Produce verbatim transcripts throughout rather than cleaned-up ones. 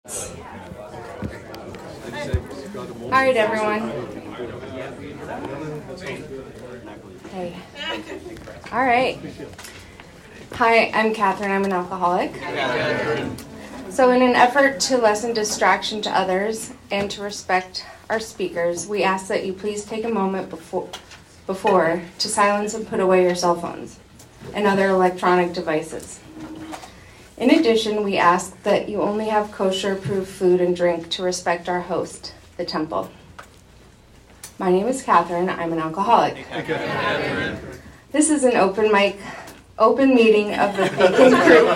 All right, everyone. Hey. All right. Hi, I'm Catherine. I'm an alcoholic. So in an effort to lessen distraction to others and to respect our speakers, we ask that you please take a moment before, before to silence and put away your cell phones and other electronic devices. In addition, we ask that you only have kosher-approved food and drink to respect our host, the temple. My name is Catherine. I'm an alcoholic. Hey, this is an open mic, open meeting of the Beacon Group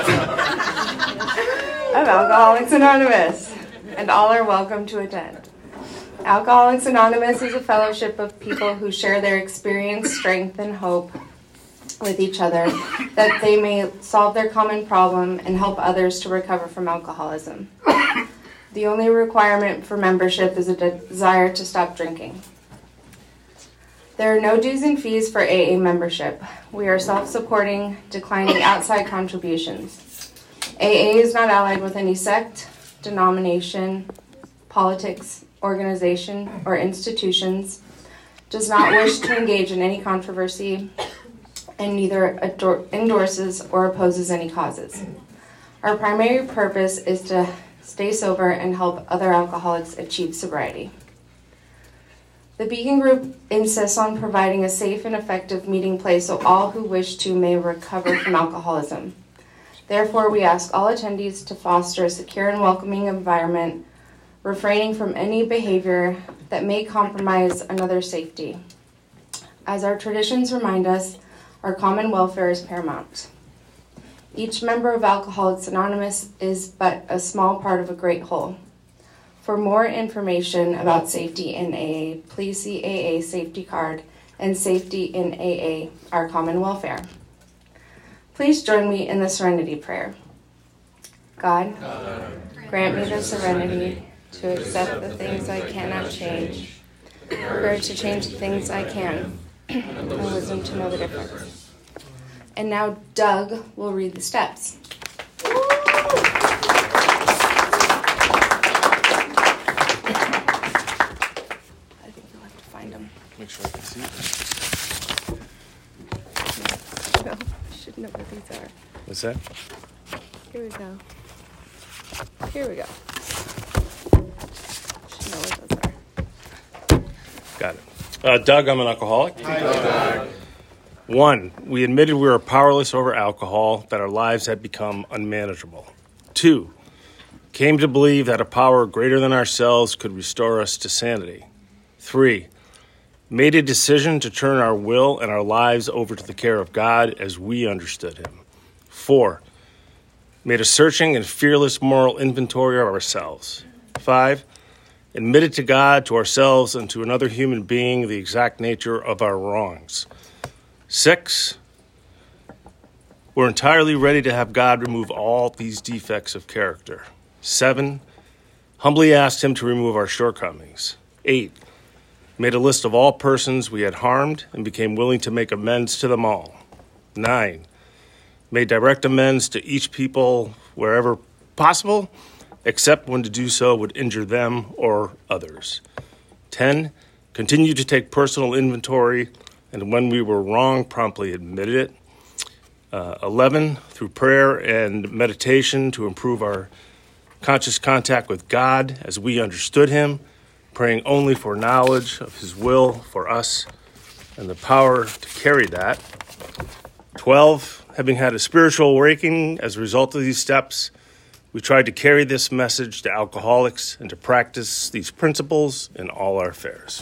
of Alcoholics Anonymous, and all are welcome to attend. Alcoholics Anonymous is a fellowship of people who share their experience, strength, and hope with each other, that they may solve their common problem and help others to recover from alcoholism. The only requirement for membership is a de- desire to stop drinking. There are no dues and fees for A A membership. We are self-supporting, declining outside contributions. A A is not allied with any sect, denomination, politics, organization, or institutions, does not wish to engage in any controversy, and neither ador- endorses or opposes any causes. Our primary purpose is to stay sober and help other alcoholics achieve sobriety. The Beacon Group insists on providing a safe and effective meeting place so all who wish to may recover from alcoholism. Therefore, we ask all attendees to foster a secure and welcoming environment, refraining from any behavior that may compromise another's safety. As our traditions remind us, our common welfare is paramount. Each member of Alcoholics Anonymous is but a small part of a great whole. For more information about safety in A A, please see A A Safety Card and Safety in A A, Our Common Welfare. Please join me in the Serenity Prayer. God, God grant me the serenity to accept the things I cannot change, courage to change the things I can, and wisdom to know the difference. And now Doug will read the steps. I think you'll have to find them. Make sure I can see them. No, I should know what these are. What's that? Here we go. Here we go. Should know what those are. Got it. Uh, Doug, I'm an alcoholic. Hi, Doug. One, we admitted we were powerless over alcohol, that our lives had become unmanageable. Two, came to believe that a power greater than ourselves could restore us to sanity. Three, made a decision to turn our will and our lives over to the care of God as we understood him. Four, made a searching and fearless moral inventory of ourselves. Five, admitted to God, to ourselves, and to another human being the exact nature of our wrongs. Six, we're entirely ready to have God remove all these defects of character. Seven, humbly asked him to remove our shortcomings. Eight, made a list of all persons we had harmed and became willing to make amends to them all. Nine, made direct amends to each people wherever possible, except when to do so would injure them or others. Ten, continued to take personal inventory, and when we were wrong, promptly admitted it. Uh, Eleven, through prayer and meditation to improve our conscious contact with God as we understood him, praying only for knowledge of his will for us and the power to carry that. Twelve, having had a spiritual awakening as a result of these steps, we tried to carry this message to alcoholics and to practice these principles in all our affairs.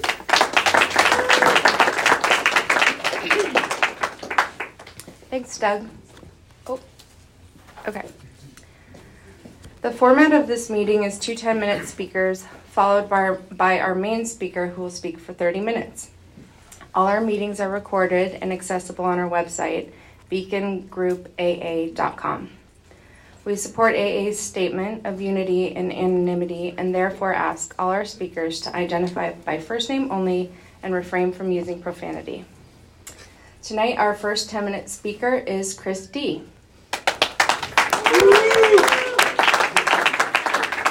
Thanks, Doug. Oh, okay. The format of this meeting is two ten-minute speakers, followed by our, by our main speaker, who will speak for thirty minutes. All our meetings are recorded and accessible on our website, beacon group a a dot com. We support A A's statement of unity and anonymity, and therefore ask all our speakers to identify by first name only and refrain from using profanity. Tonight, our first ten-minute speaker is Chris D.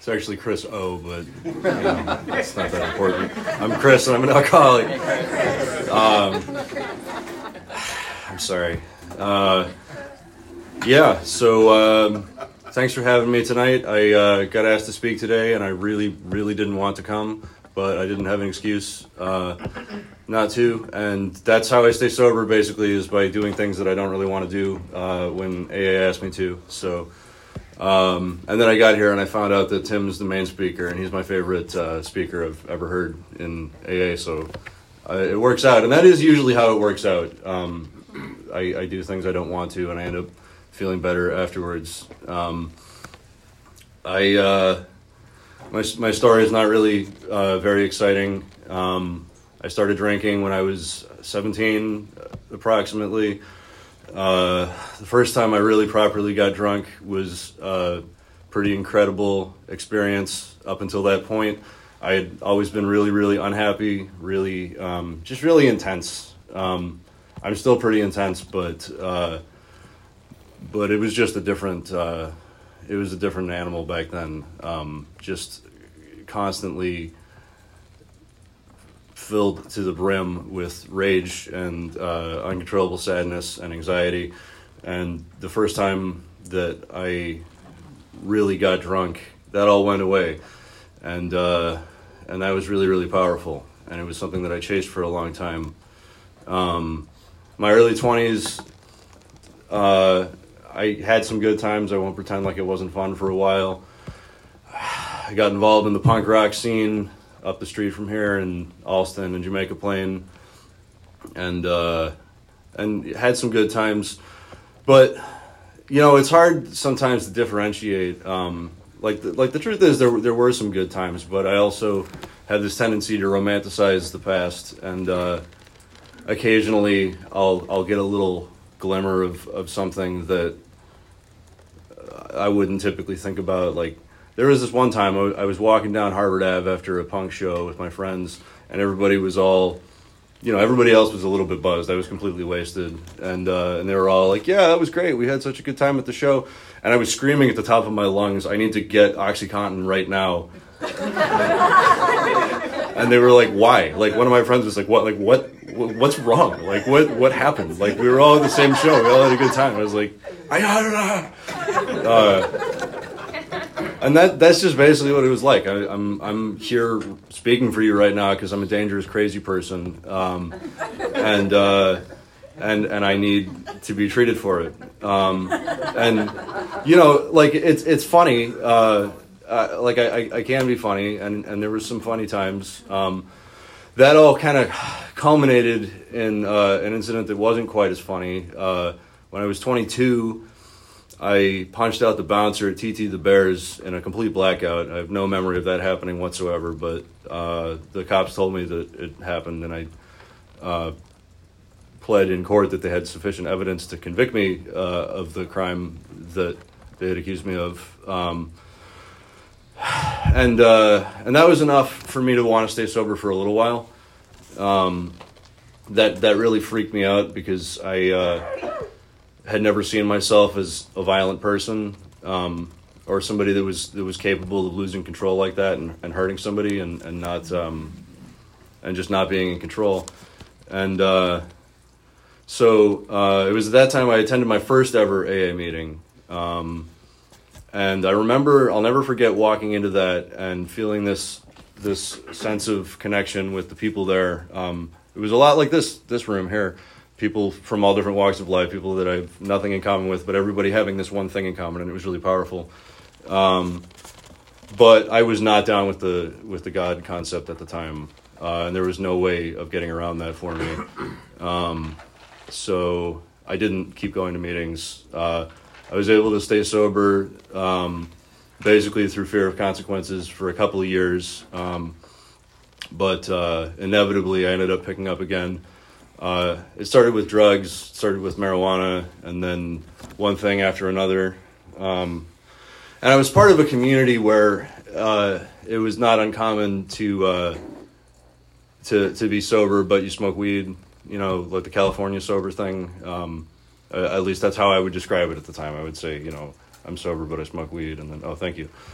It's actually Chris O, but you know, it's not that important. I'm Chris, and I'm an alcoholic. Um, I'm sorry. Uh, yeah, so um, thanks for having me tonight. I uh, got asked to speak today, and I really, really didn't want to come, but I didn't have an excuse uh, not to. And that's how I stay sober, basically, is by doing things that I don't really want to do uh, when A A asked me to. So. Um, and then I got here and I found out that Tim's the main speaker, and he's my favorite uh, speaker I've ever heard in A A, so uh, it works out. And that is usually how it works out. Um, I, I do things I don't want to, and I end up feeling better afterwards. Um, I uh, my my story is not really uh, very exciting. Um, I started drinking when I was seventeen, approximately. Uh, the first time I really properly got drunk was a pretty incredible experience. Up until that point, I had always been really, really unhappy, really, um, just really intense. Um, I'm still pretty intense, but uh, but it was just a different, uh, it was a different animal back then. Um, just constantly filled to the brim with rage and uh, uncontrollable sadness and anxiety. And the first time that I really got drunk, that all went away. And uh, and that was really, really powerful. And it was something that I chased for a long time. Um, my early twenties, uh, I had some good times. I won't pretend like it wasn't fun for a while. I got involved in the punk rock scene up the street from here in Alston and Jamaica Plain, and uh, and had some good times. But you know, it's hard sometimes to differentiate. Um, like the, like the truth is, there there were some good times, but I also had this tendency to romanticize the past, and uh, occasionally I'll I'll get a little glimmer of, of something that I wouldn't typically think about, like. There was this one time I was walking down Harvard Avenue after a punk show with my friends, and everybody was all, you know, everybody else was a little bit buzzed. I was completely wasted, and uh, and they were all like, "Yeah, that was great. We had such a good time at the show." And I was screaming at the top of my lungs, "I need to get OxyContin right now." And they were like, "Why?" Like, one of my friends was like, "What? Like, what? What's wrong? Like, what? What happened?" Like, we were all at the same show. We all had a good time. I was like, "I don't know." Uh, And that that's just basically what it was like. I, I'm I'm here speaking for you right now because I'm a dangerous, crazy person, um, and uh, and and I need to be treated for it. Um, and you know, like it's it's funny. Uh, uh, like I, I can be funny, and, and there were some funny times. Um, that all kind of culminated in uh, an incident that wasn't quite as funny. Uh, when I was twenty-two. I punched out the bouncer at T T the Bears in a complete blackout. I have no memory of that happening whatsoever, but uh, the cops told me that it happened, and I uh, pled in court that they had sufficient evidence to convict me uh, of the crime that they had accused me of. Um, and uh, and that was enough for me to want to stay sober for a little while. Um, that that really freaked me out because I... Uh, had never seen myself as a violent person, um, or somebody that was that was capable of losing control like that and, and hurting somebody and and not um, and just not being in control. And uh, so uh, it was at that time I attended my first ever A A meeting, um, and I remember I'll never forget walking into that and feeling this this sense of connection with the people there. Um, it was a lot like this this room here. People from all different walks of life, people that I have nothing in common with, but everybody having this one thing in common, and it was really powerful. Um, but I was not down with the with the God concept at the time, uh, and there was no way of getting around that for me. Um, so I didn't keep going to meetings. Uh, I was able to stay sober, um, basically through fear of consequences for a couple of years, um, but uh, inevitably I ended up picking up again. Uh, it started with drugs, started with marijuana, and then one thing after another. Um, and I was part of a community where uh, it was not uncommon to uh, to to be sober, but you smoke weed. You know, like the California sober thing. Um, uh, at least that's how I would describe it at the time. I would say, you know, I'm sober, but I smoke weed, and then oh, thank you.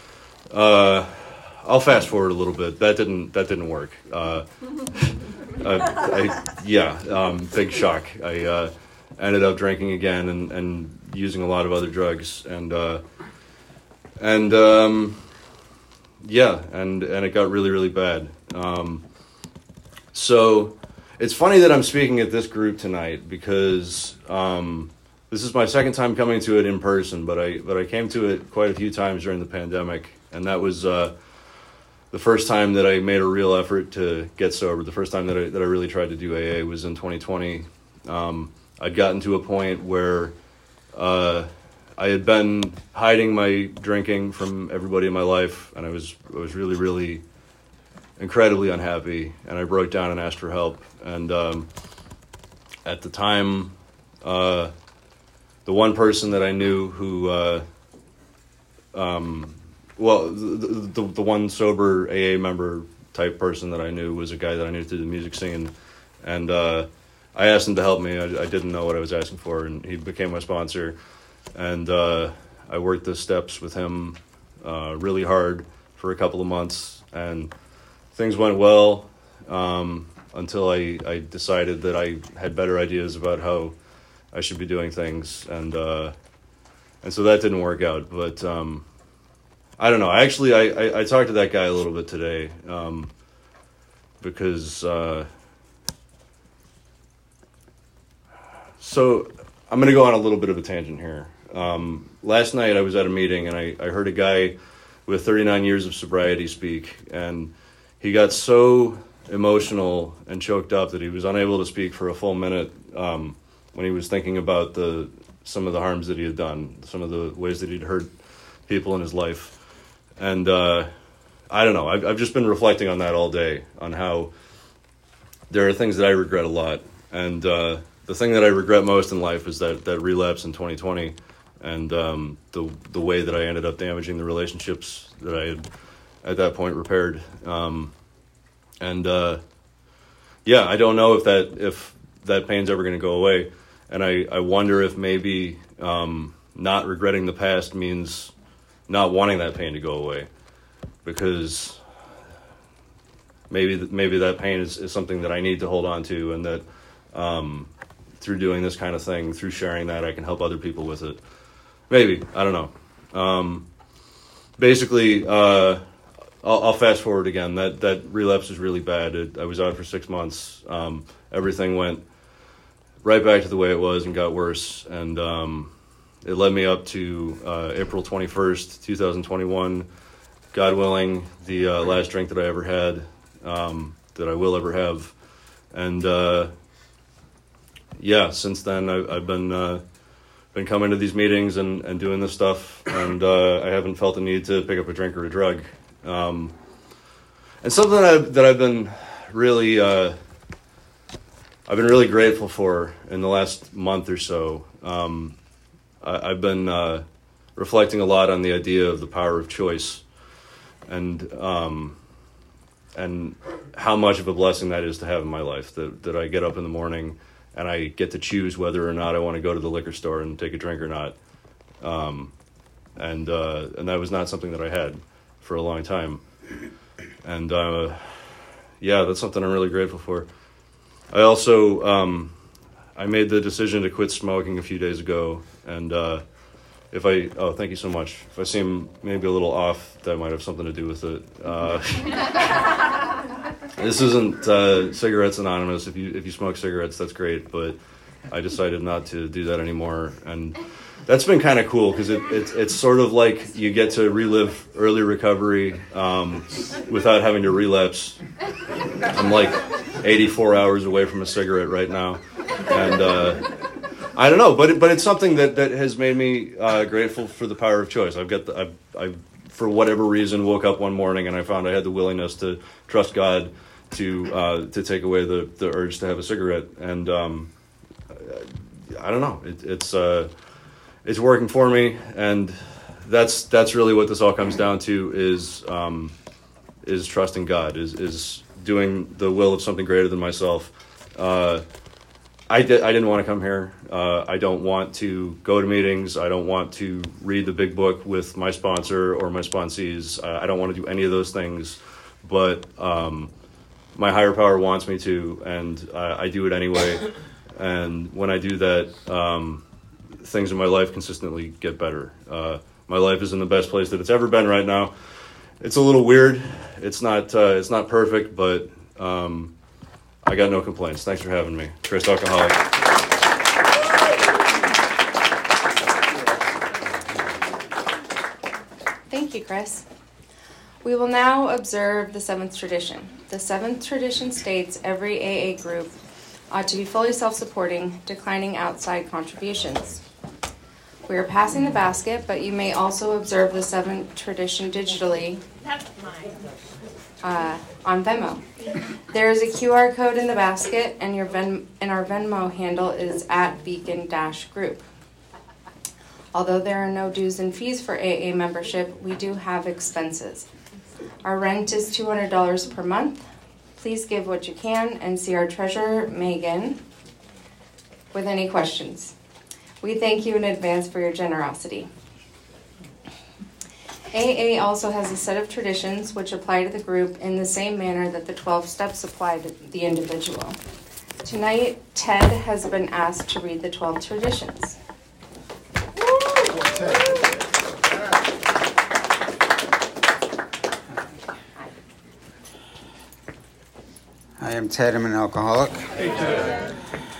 Uh, I'll fast forward a little bit. That didn't that didn't work. Uh, I, I, yeah, um, big shock. I uh, ended up drinking again and, and using a lot of other drugs, and uh, and um, yeah, and and it got really really bad. Um, so it's funny that I'm speaking at this group tonight because um, this is my second time coming to it in person, but I but I came to it quite a few times during the pandemic, and that was. Uh, The first time that I made a real effort to get sober, the first time that I that I really tried to do A A was in twenty twenty. Um, I'd gotten to a point where uh, I had been hiding my drinking from everybody in my life, and I was I was really really incredibly unhappy, and I broke down and asked for help. And um, at the time, uh, the one person that I knew who uh, um, Well, the, the the one sober A A member type person that I knew was a guy that I knew through the music scene, and uh, I asked him to help me. I, I didn't know what I was asking for, and he became my sponsor. And uh, I worked the steps with him uh, really hard for a couple of months, and things went well um, until I, I decided that I had better ideas about how I should be doing things, and uh, and so that didn't work out, but. Um, I don't know. Actually, I, I, I talked to that guy a little bit today um, because, uh, so I'm going to go on a little bit of a tangent here. Um, last night I was at a meeting and I, I heard a guy with thirty-nine years of sobriety speak, and he got so emotional and choked up that he was unable to speak for a full minute um, when he was thinking about the some of the harms that he had done, some of the ways that he'd hurt people in his life. And uh, I don't know, I've, I've just been reflecting on that all day, on how there are things that I regret a lot. And uh, the thing that I regret most in life is that, that relapse in twenty twenty, and um, the the way that I ended up damaging the relationships that I had at that point repaired. Um, and uh, yeah, I don't know if that if that pain's ever going to go away. And I, I wonder if maybe um, not regretting the past means not wanting that pain to go away, because maybe maybe that pain is, is something that I need to hold on to, and that um, through doing this kind of thing, through sharing that, I can help other people with it. Maybe, I don't know. Um, basically, uh, I'll, I'll fast forward again. That that relapse was really bad. It, I was out for six months. Um, everything went right back to the way it was and got worse, and um, it led me up to uh, April twenty-first, twenty twenty-one, God willing, the uh, last drink that I ever had, um, that I will ever have. And uh, yeah, since then I, I've been uh, been coming to these meetings and, and doing this stuff, and uh, I haven't felt the need to pick up a drink or a drug. Um, and something that I've, that I've been really uh, I've been really grateful for in the last month or so. Um, I've been uh, reflecting a lot on the idea of the power of choice, and um, and how much of a blessing that is to have in my life. That that I get up in the morning and I get to choose whether or not I want to go to the liquor store and take a drink or not. Um, and uh, and that was not something that I had for a long time. And uh, yeah, that's something I'm really grateful for. I also um, I made the decision to quit smoking a few days ago. And uh, if I, oh, thank you so much. If I seem maybe a little off, that might have something to do with it. Uh, this isn't uh, Cigarettes Anonymous. If you if you smoke cigarettes, that's great. But I decided not to do that anymore, and that's been kind of cool because it, it's it's sort of like you get to relive early recovery um, without having to relapse. I'm like eighty-four hours away from a cigarette right now, and. Uh, I don't know, but it, but it's something that, that has made me uh, grateful for the power of choice. I've got the, I've, I, for whatever reason, woke up one morning and I found I had the willingness to trust God to uh, to take away the, the urge to have a cigarette, and um, I don't know, it, it's uh, it's working for me, and that's that's really what this all comes down to is um, is trusting God, is is doing the will of something greater than myself. Uh, I, di- I didn't want to come here. Uh, I don't want to go to meetings. I don't want to read the big book with my sponsor or my sponsees. Uh, I don't want to do any of those things. But um, my higher power wants me to, and uh, I do it anyway. And when I do that, um, things in my life consistently get better. Uh, my life is in the best place that it's ever been right now. It's a little weird. It's not uh, it's not perfect, but um, I got no complaints. Thanks for having me. Chris Alcoholic. Thank you, Chris. We will now observe the seventh tradition. The seventh tradition states every A A group ought to be fully self-supporting, declining outside contributions. We are passing the basket, but you may also observe the seventh tradition digitally uh, on Venmo. There is a Q R code in the basket, and your Ven- and our Venmo handle is at beacon-group. Although there are no dues and fees for A A membership, we do have expenses. Our rent is two hundred dollars per month. Please give what you can and see our treasurer, Megan, with any questions. We thank you in advance for your generosity. A A also has a set of traditions which apply to the group in the same manner that the twelve steps apply to the individual. Tonight, Ted has been asked to read the twelve traditions. I am Ted. I'm an alcoholic. Hey, Ted.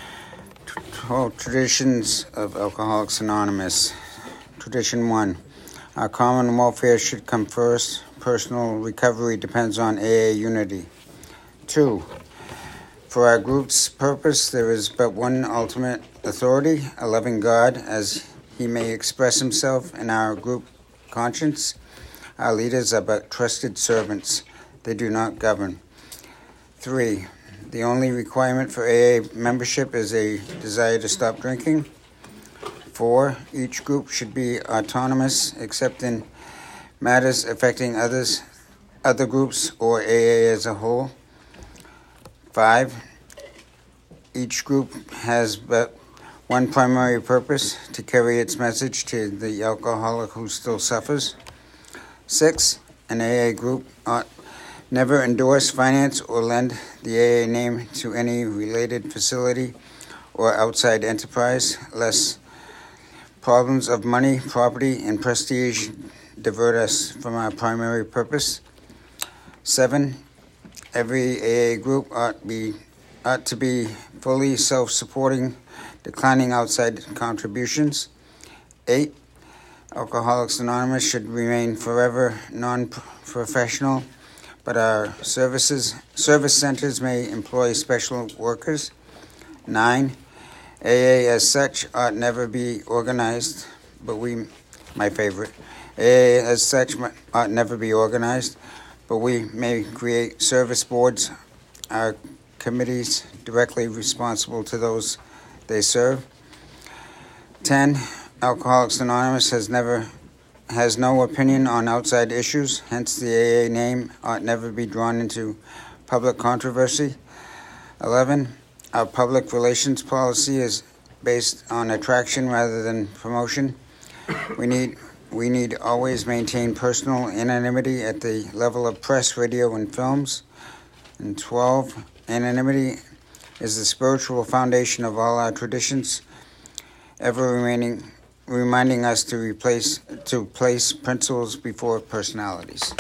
twelve Traditions of Alcoholics Anonymous. Tradition one. Our common welfare should come first. Personal recovery depends on A A unity. Two. For our group's purpose, there is but one ultimate authority, a loving God, as he may express himself in our group conscience. Our leaders are but trusted servants. They do not govern. Three, the only requirement for A A membership is a desire to stop drinking. Four, each group should be autonomous except in matters affecting others, other groups or A A as a whole. Five, each group has but one primary purpose, to carry its message to the alcoholic who still suffers. Six, an A A group ought never endorse, finance, or lend the A A name to any related facility or outside enterprise, lest problems of money, property, and prestige divert us from our primary purpose. Seven, every A A group ought be ought to be fully self-supporting, declining outside contributions. Eight, Alcoholics Anonymous should remain forever non-professional, but our services service centers may employ special workers. Nine, A A as such ought never be organized, but we, my favorite, A A as such ought never be organized, but we may create service boards, our committees directly responsible to those they serve. Ten, Alcoholics Anonymous has never has no opinion on outside issues, hence the A A name ought never be drawn into public controversy. Eleven, our public relations policy is based on attraction rather than promotion. We need we need always maintain personal anonymity at the level of press, radio, and films. And twelve, anonymity is the spiritual foundation of all our traditions, ever remaining reminding us to replace to place principles before personalities.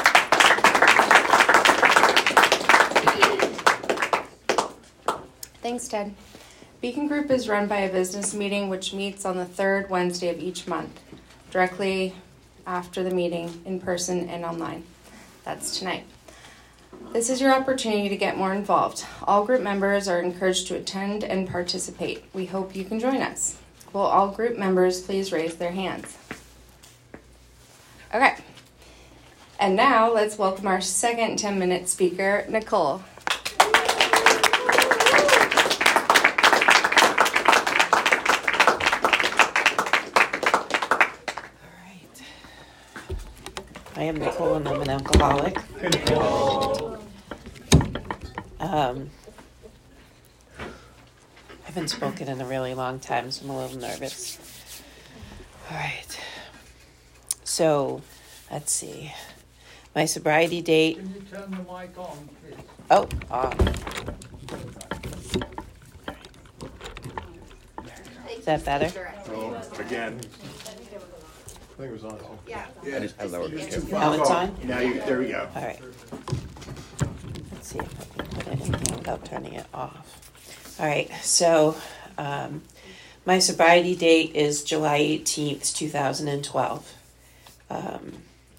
Thanks, Ted. Beacon Group is run by a business meeting which meets on the third Wednesday of each month, directly after the meeting, in person and online. That's tonight. This is your opportunity to get more involved. All group members are encouraged to attend and participate. We hope you can join us. Will all group members please raise their hands? Okay. And now let's welcome our second ten-minute speaker, Nicole. I am Nicole, and I'm an alcoholic. Um, I've haven't spoken in a really long time, so I'm a little nervous. All right. So, let's see. My sobriety date. Can you turn the mic on, please? Oh, on. Is that better? Oh, again. I think it was on. Yeah. I, I lowered it too. Now it's on? Now you, there we go. All right. Let's see if I can put it in here without turning it off. All right, so um, my sobriety date is July eighteenth, twenty twelve. Um,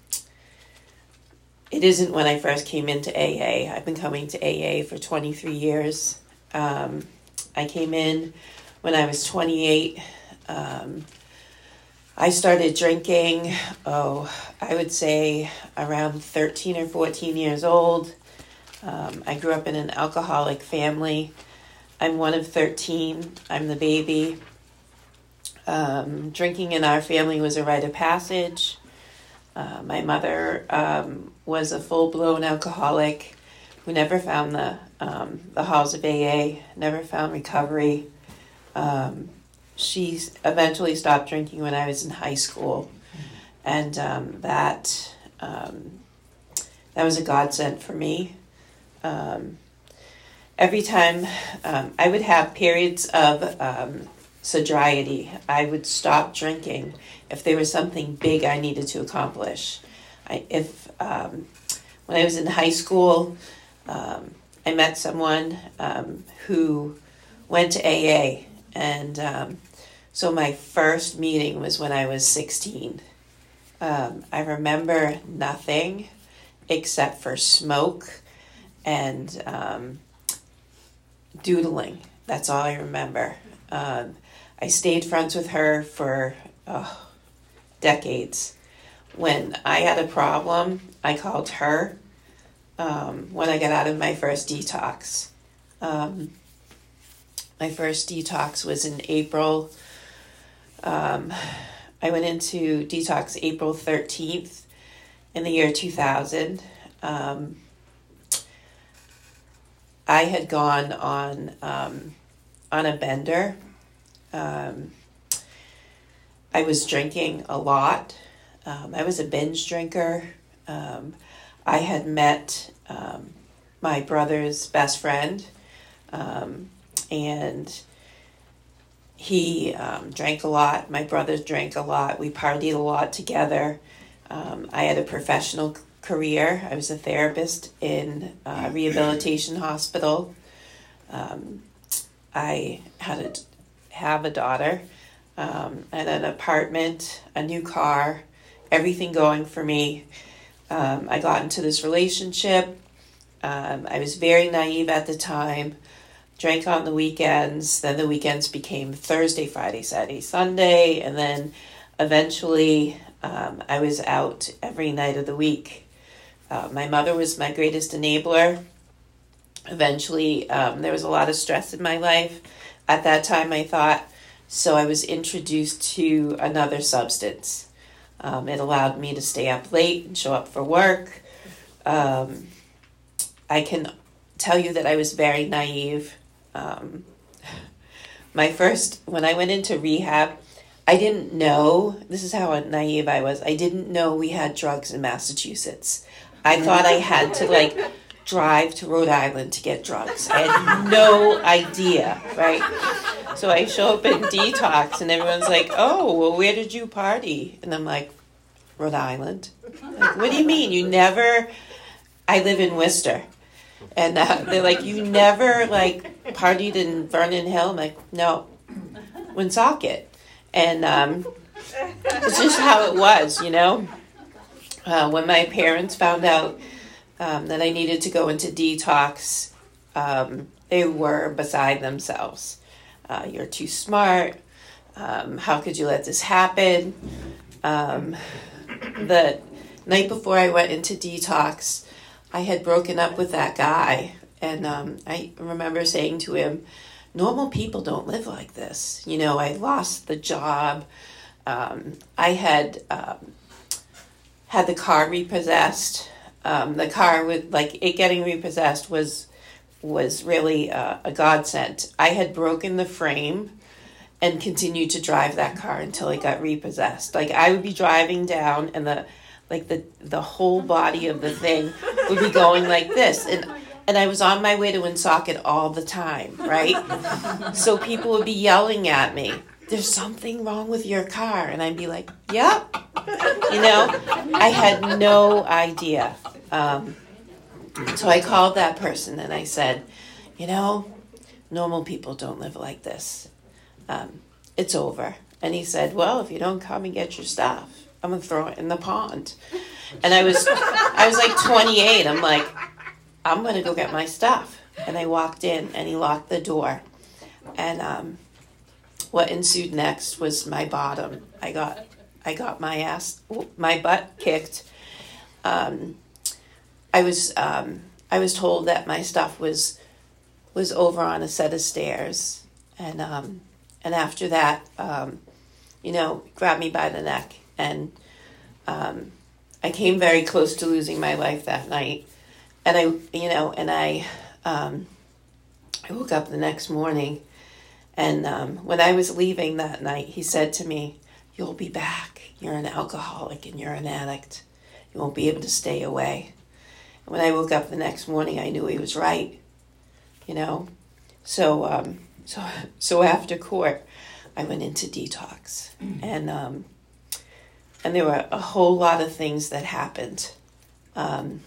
it isn't when I first came into A A. I've been coming to A A for twenty-three years. Um, I came in when I was twenty-eight. Um, I started drinking, oh, I would say around thirteen or fourteen years old. Um, I grew up in an alcoholic family. I'm one of thirteen. I'm the baby. Um, drinking in our family was a rite of passage. Uh, my mother um, was a full-blown alcoholic who never found the um, the halls of A A, never found recovery. Um, she eventually stopped drinking when I was in high school, and um, that um, that was a godsend for me. Um, every time um, I would have periods of um, sobriety, I would stop drinking if there was something big I needed to accomplish. I, if um, when I was in high school, um, I met someone um, who went to A A, and um, so my first meeting was when I was sixteen. Um, I remember nothing except for smoke and um, doodling. That's all I remember. Um, I stayed friends with her for oh, decades. When I had a problem, I called her um, when I got out of my first detox. Um, my first detox was in April. Um, I went into detox April thirteenth in the year two thousand. Um, I had gone on um, on a bender. Um, I was drinking a lot. Um, I was a binge drinker. Um, I had met um, my brother's best friend, um, and he um, drank a lot. My brother drank a lot. We partied a lot together. Um, I had a professional career. I was a therapist in a rehabilitation hospital. Um, I had a, have a daughter, um, and an apartment, a new car, everything going for me. Um, I got into this relationship. Um, I was very naive at the time. Drank on the weekends. Then the weekends became Thursday, Friday, Saturday, Sunday, and then eventually um, I was out every night of the week. Uh, my mother was my greatest enabler. Eventually, um, there was a lot of stress in my life. At that time, I thought, so I was introduced to another substance. Um, it allowed me to stay up late and show up for work. Um, I can tell you that I was very naive. Um, my first, when I went into rehab, I didn't know, this is how naive I was, I didn't know we had drugs in Massachusetts. I thought I had to like drive to Rhode Island to get drugs. I had no idea, right? So I show up in detox and everyone's like, oh, well, where did you party? And I'm like, Rhode Island. Like, what do you mean? You never, I live in Worcester. And uh, they're like, you never like partied in Vernon Hill? I'm like, no, Woonsocket. And um, it's just how it was, you know? Uh, when my parents found out um, that I needed to go into detox, um, they were beside themselves. Uh, you're too smart. Um, how could you let this happen? Um, the night before I went into detox, I had broken up with that guy. And um, I remember saying to him, normal people don't live like this. You know, I lost the job. Um, I had um, had the car repossessed. Um, the car with like it getting repossessed was was really a, a godsend. I had broken the frame and continued to drive that car until it got repossessed. Like, I would be driving down, and the like the the whole body of the thing would be going like this, and and I was on my way to Woonsocket all the time, right? So people would be yelling at me, "There's something wrong with your car," and I'd be like, "Yep." You know, I had no idea. Um, so I called that person and I said, "You know, normal people don't live like this. Um, it's over." And he said, "Well, if you don't come and get your stuff, I'm gonna throw it in the pond." And I was, I was like twenty-eight. I'm like, I'm gonna go get my stuff. And I walked in, and he locked the door. And um, what ensued next was my bottom. I got, I got my ass, my butt kicked. Um, I was, um, I was told that my stuff was, was over on a set of stairs, and um, and after that, um, you know, grabbed me by the neck. And um, I came very close to losing my life that night. And I, you know, and I, um, I woke up the next morning, and um, when I was leaving that night, he said to me, "You'll be back. You're an alcoholic and you're an addict. You won't be able to stay away." And when I woke up the next morning, I knew he was right, you know. So, um, so, so after court, I went into detox, and um, and there were a whole lot of things that happened. Um,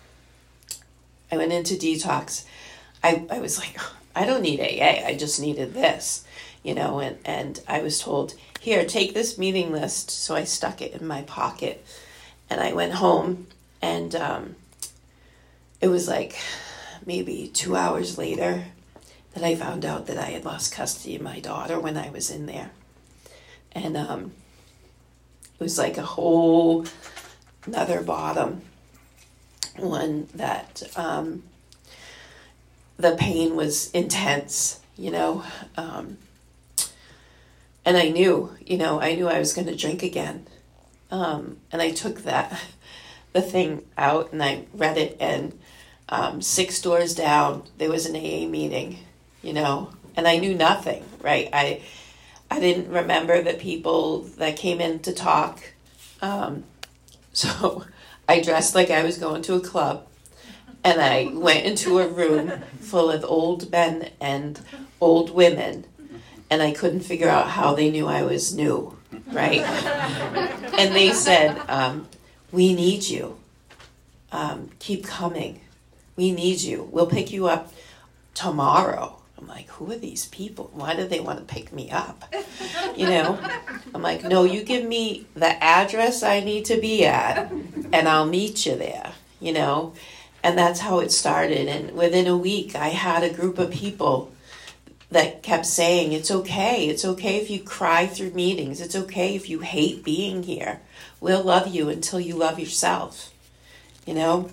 I went into detox. I, I was like, I don't need A A. I just needed this, you know, and, and I was told, "Here, take this meeting list." So I stuck it in my pocket, and I went home, and um, it was like maybe two hours later that I found out that I had lost custody of my daughter when I was in there. And um, it was like a whole another bottom, one that um, the pain was intense, you know. Um, and I knew, you know, I knew I was going to drink again. Um, and I took that, the thing out, and I read it, and um, six doors down, there was an A A meeting, you know, and I knew nothing, right? I I didn't remember the people that came in to talk. Um, so I dressed like I was going to a club, and I went into a room full of old men and old women, and I couldn't figure out how they knew I was new, right? And they said, um, "We need you. Um, keep coming. We need you. We'll pick you up tomorrow." I'm like, who are these people? Why do they want to pick me up? You know? I'm like, "No, you give me the address I need to be at, and I'll meet you there," you know? And that's how it started. And within a week, I had a group of people that kept saying, "It's okay. It's okay if you cry through meetings. It's okay if you hate being here. We'll love you until you love yourself." You know?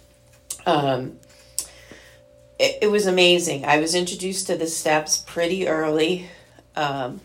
Um, it, it was amazing. I was introduced to the steps pretty early. Um,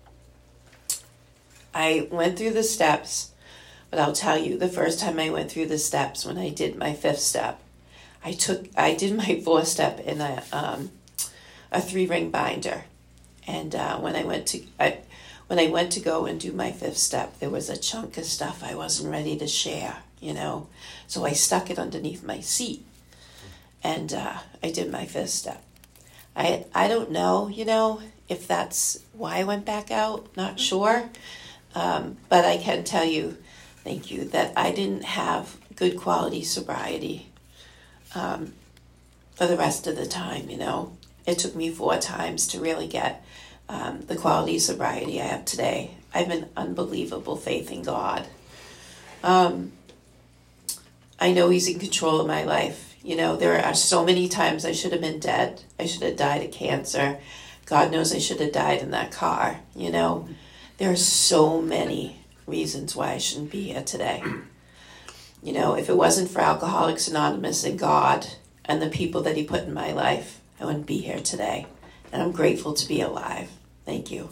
I went through the steps, but I'll tell you, the first time I went through the steps, when I did my fifth step, I took, I did my fourth step in a, um, a three ring binder. And, uh, when I went to, I, when I went to go and do my fifth step, there was a chunk of stuff I wasn't ready to share, you know? So I stuck it underneath my seat, and, uh, I did my fifth step. I, I don't know, you know, if that's why I went back out, not sure. Um, but I can tell you, thank you, that I didn't have good quality sobriety um, for the rest of the time, you know. It took me four times to really get um, the quality sobriety I have today. I have an unbelievable faith in God. Um, I know He's in control of my life. You know, there are so many times I should have been dead. I should have died of cancer. God knows I should have died in that car, you know. There are so many reasons why I shouldn't be here today. You know, if it wasn't for Alcoholics Anonymous and God and the people that He put in my life, I wouldn't be here today. And I'm grateful to be alive. Thank you.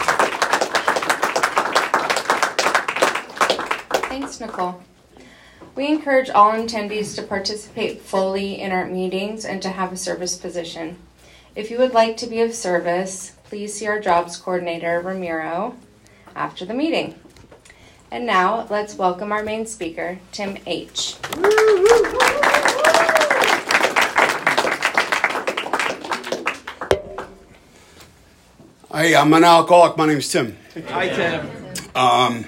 Thanks, Nicole. We encourage all attendees to participate fully in our meetings and to have a service position. If you would like to be of service, please see our jobs coordinator, Ramiro, after the meeting. And now, let's welcome our main speaker, Tim H. Hey, I'm an alcoholic. My name's Tim. Hi, Tim. Um,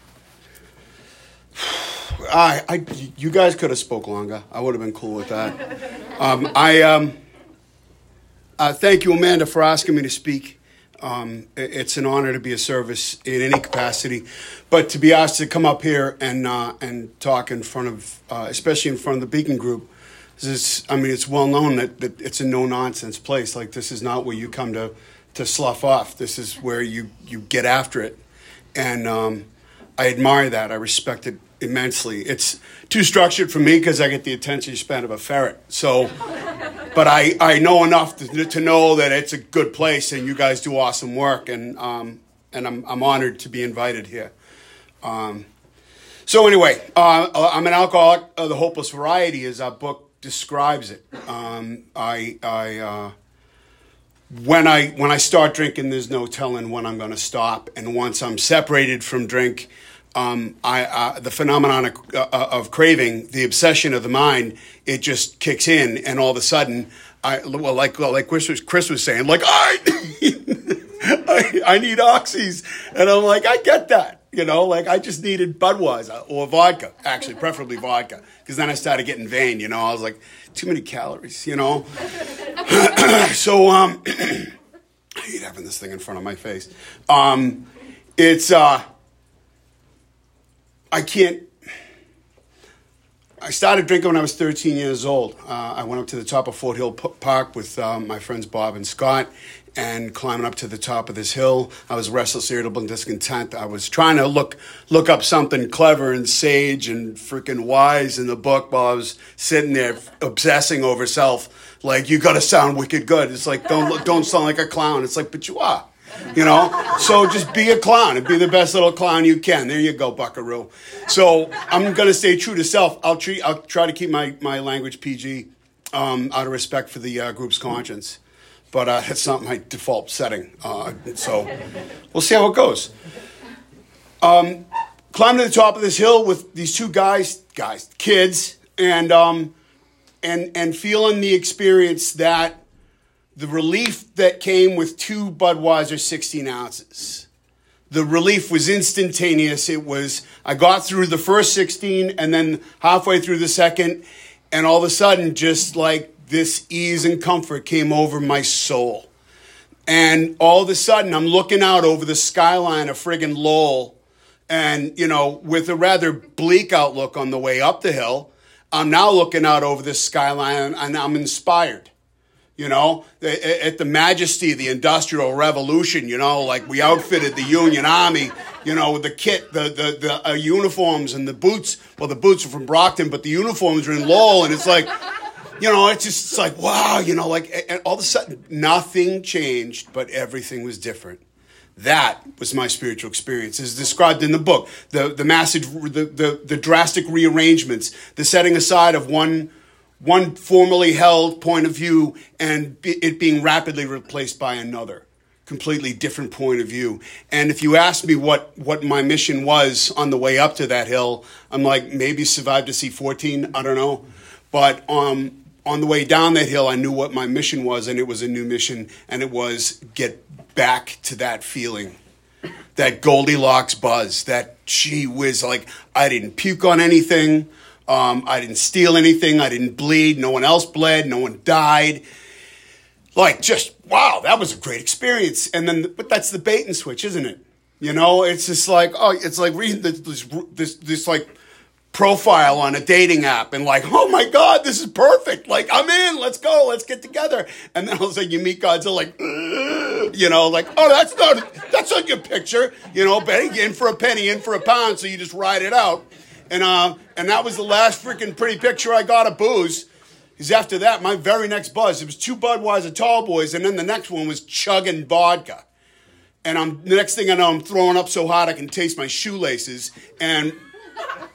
I, I, you guys could have spoke longer. I would have been cool with that. Um, I, um, uh, thank you, Amanda, for asking me to speak. Um, it, it's an honor to be of service in any capacity, but to be asked to come up here and uh, and talk in front of, uh, especially in front of the Beacon Group, this is, I mean, it's well known that, that it's a no nonsense place. Like, this is not where you come to. to slough off. This is where you, you get after it. And um, I admire that. I respect it immensely. It's too structured for me because I get the attention span of a ferret. So, but I, I know enough to, to know that it's a good place and you guys do awesome work. And um, and I'm, I'm honored to be invited here. Um, so anyway, uh, I'm an alcoholic of the hopeless variety, as our book describes it. Um, I... I uh, When I when I start drinking, there's no telling when I'm going to stop. And once I'm separated from drink, um, I uh, the phenomenon of, uh, of craving, the obsession of the mind, it just kicks in, and all of a sudden, I well, like well, like Chris was, Chris was saying, like I, I I need oxys, and I'm like, I get that, you know, like I just needed Budweiser or vodka, actually, preferably vodka, because then I started getting vain, you know, I was like, too many calories, you know. So, um, I hate having this thing in front of my face. Um, it's, uh, I can't, I started drinking when I was thirteen years old. Uh, I went up to the top of Fort Hill P- Park with um, my friends Bob and Scott, and climbing up to the top of this hill. I was restless, irritable, and discontent. I was trying to look look up something clever and sage and freaking wise in the book while I was sitting there obsessing over self. Like, you got to sound wicked good. It's like, don't look, don't sound like a clown. It's like, but you are, you know? So just be a clown and be the best little clown you can. There you go, buckaroo. So I'm going to stay true to self. I'll treat, I'll try to keep my, my language P G um, out of respect for the uh, group's conscience. But uh, it's not my default setting. Uh, so we'll see how it goes. Um, climbing to the top of this hill with these two guys, guys, kids, and um, and and feeling the experience that the relief that came with two Budweiser sixteen ounces. The relief was instantaneous. It was, I got through the first sixteen and then halfway through the second, and all of a sudden, just like this ease and comfort came over my soul. And all of a sudden, I'm looking out over the skyline of friggin' Lowell, and, you know, with a rather bleak outlook on the way up the hill, I'm now looking out over this skyline, and I'm inspired. You know, at the majesty of the Industrial Revolution, you know, like we outfitted the Union Army, you know, with the kit, the the, the uh, uniforms and the boots. Well, the boots are from Brockton, but the uniforms are in Lowell, and it's like, you know, it's just it's like, wow, you know, like, and all of a sudden, nothing changed, but everything was different. That was my spiritual experience, as described in the book. The the massive, the the, the drastic rearrangements, the setting aside of one. One formerly held point of view and it being rapidly replaced by another completely different point of view. And if you ask me what, what my mission was on the way up to that hill, I'm like, maybe survive to see fourteen. I don't know. But um, on the way down that hill, I knew what my mission was, and it was a new mission, and it was get back to that feeling, that Goldilocks buzz, that gee whiz, like I didn't puke on anything. Um, I didn't steal anything. I didn't bleed. No one else bled. No one died. Like, just, wow, that was a great experience. And then, but that's the bait and switch, isn't it? You know, it's just like, oh, it's like reading this, this, this, this like, profile on a dating app and like, oh my God, this is perfect. Like, I'm in. Let's go. Let's get together. And then all of a sudden you meet guys that are like, ugh, you know, like, oh, that's not, that's not your picture. You know, Betty, in for a penny, in for a pound. So you just ride it out. And uh, and that was the last freaking pretty picture I got of booze. Because after that, my very next buzz, it was two Budweiser tall boys, and then the next one was chugging vodka. And I'm the next thing I know, I'm throwing up so hard I can taste my shoelaces. And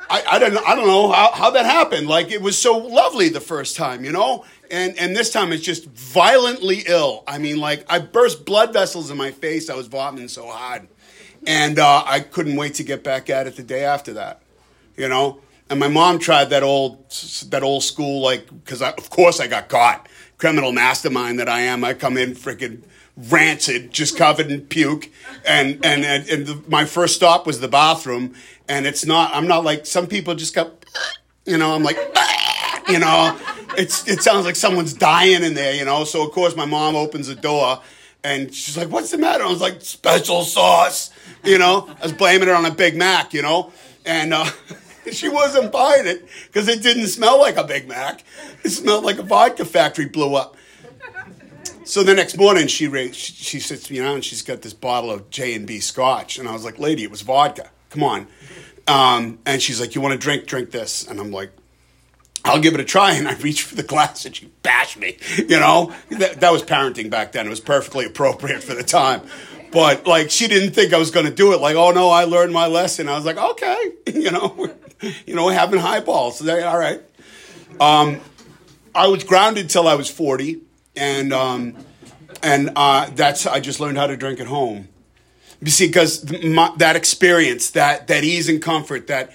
I, I don't I don't know how, how that happened. Like, it was so lovely the first time, you know? And and this time it's just violently ill. I mean, like, I burst blood vessels in my face. I was vomiting so hard. And uh, I couldn't wait to get back at it the day after that, you know? And my mom tried that old that old school, like, because of course I got caught. Criminal mastermind that I am. I come in freaking rancid, just covered in puke. And, and, and, and the, my first stop was the bathroom. And it's not, I'm not like, some people just go, you know, I'm like, you know, it's it sounds like someone's dying in there, you know. So, of course, my mom opens the door, and she's like, what's the matter? I was like, special sauce, you know. I was blaming it on a Big Mac, you know. And uh, she wasn't buying it because it didn't smell like a Big Mac. It smelled like a vodka factory blew up. So the next morning, she she, she sits me down, and she's got this bottle of J and B Scotch. And I was like, lady, it was vodka. Come on. Um, and she's like, you want to drink? Drink this. And I'm like, I'll give it a try. And I reached for the glass, and she bashed me. You know, that, that was parenting back then. It was perfectly appropriate for the time. But, like, she didn't think I was going to do it. Like, oh, no, I learned my lesson. I was like, okay, you know, you know, having highballs. So they, all right. Um, I was grounded till I was forty. And um, and uh, that's I just learned how to drink at home. You see, because that experience, that that ease and comfort, that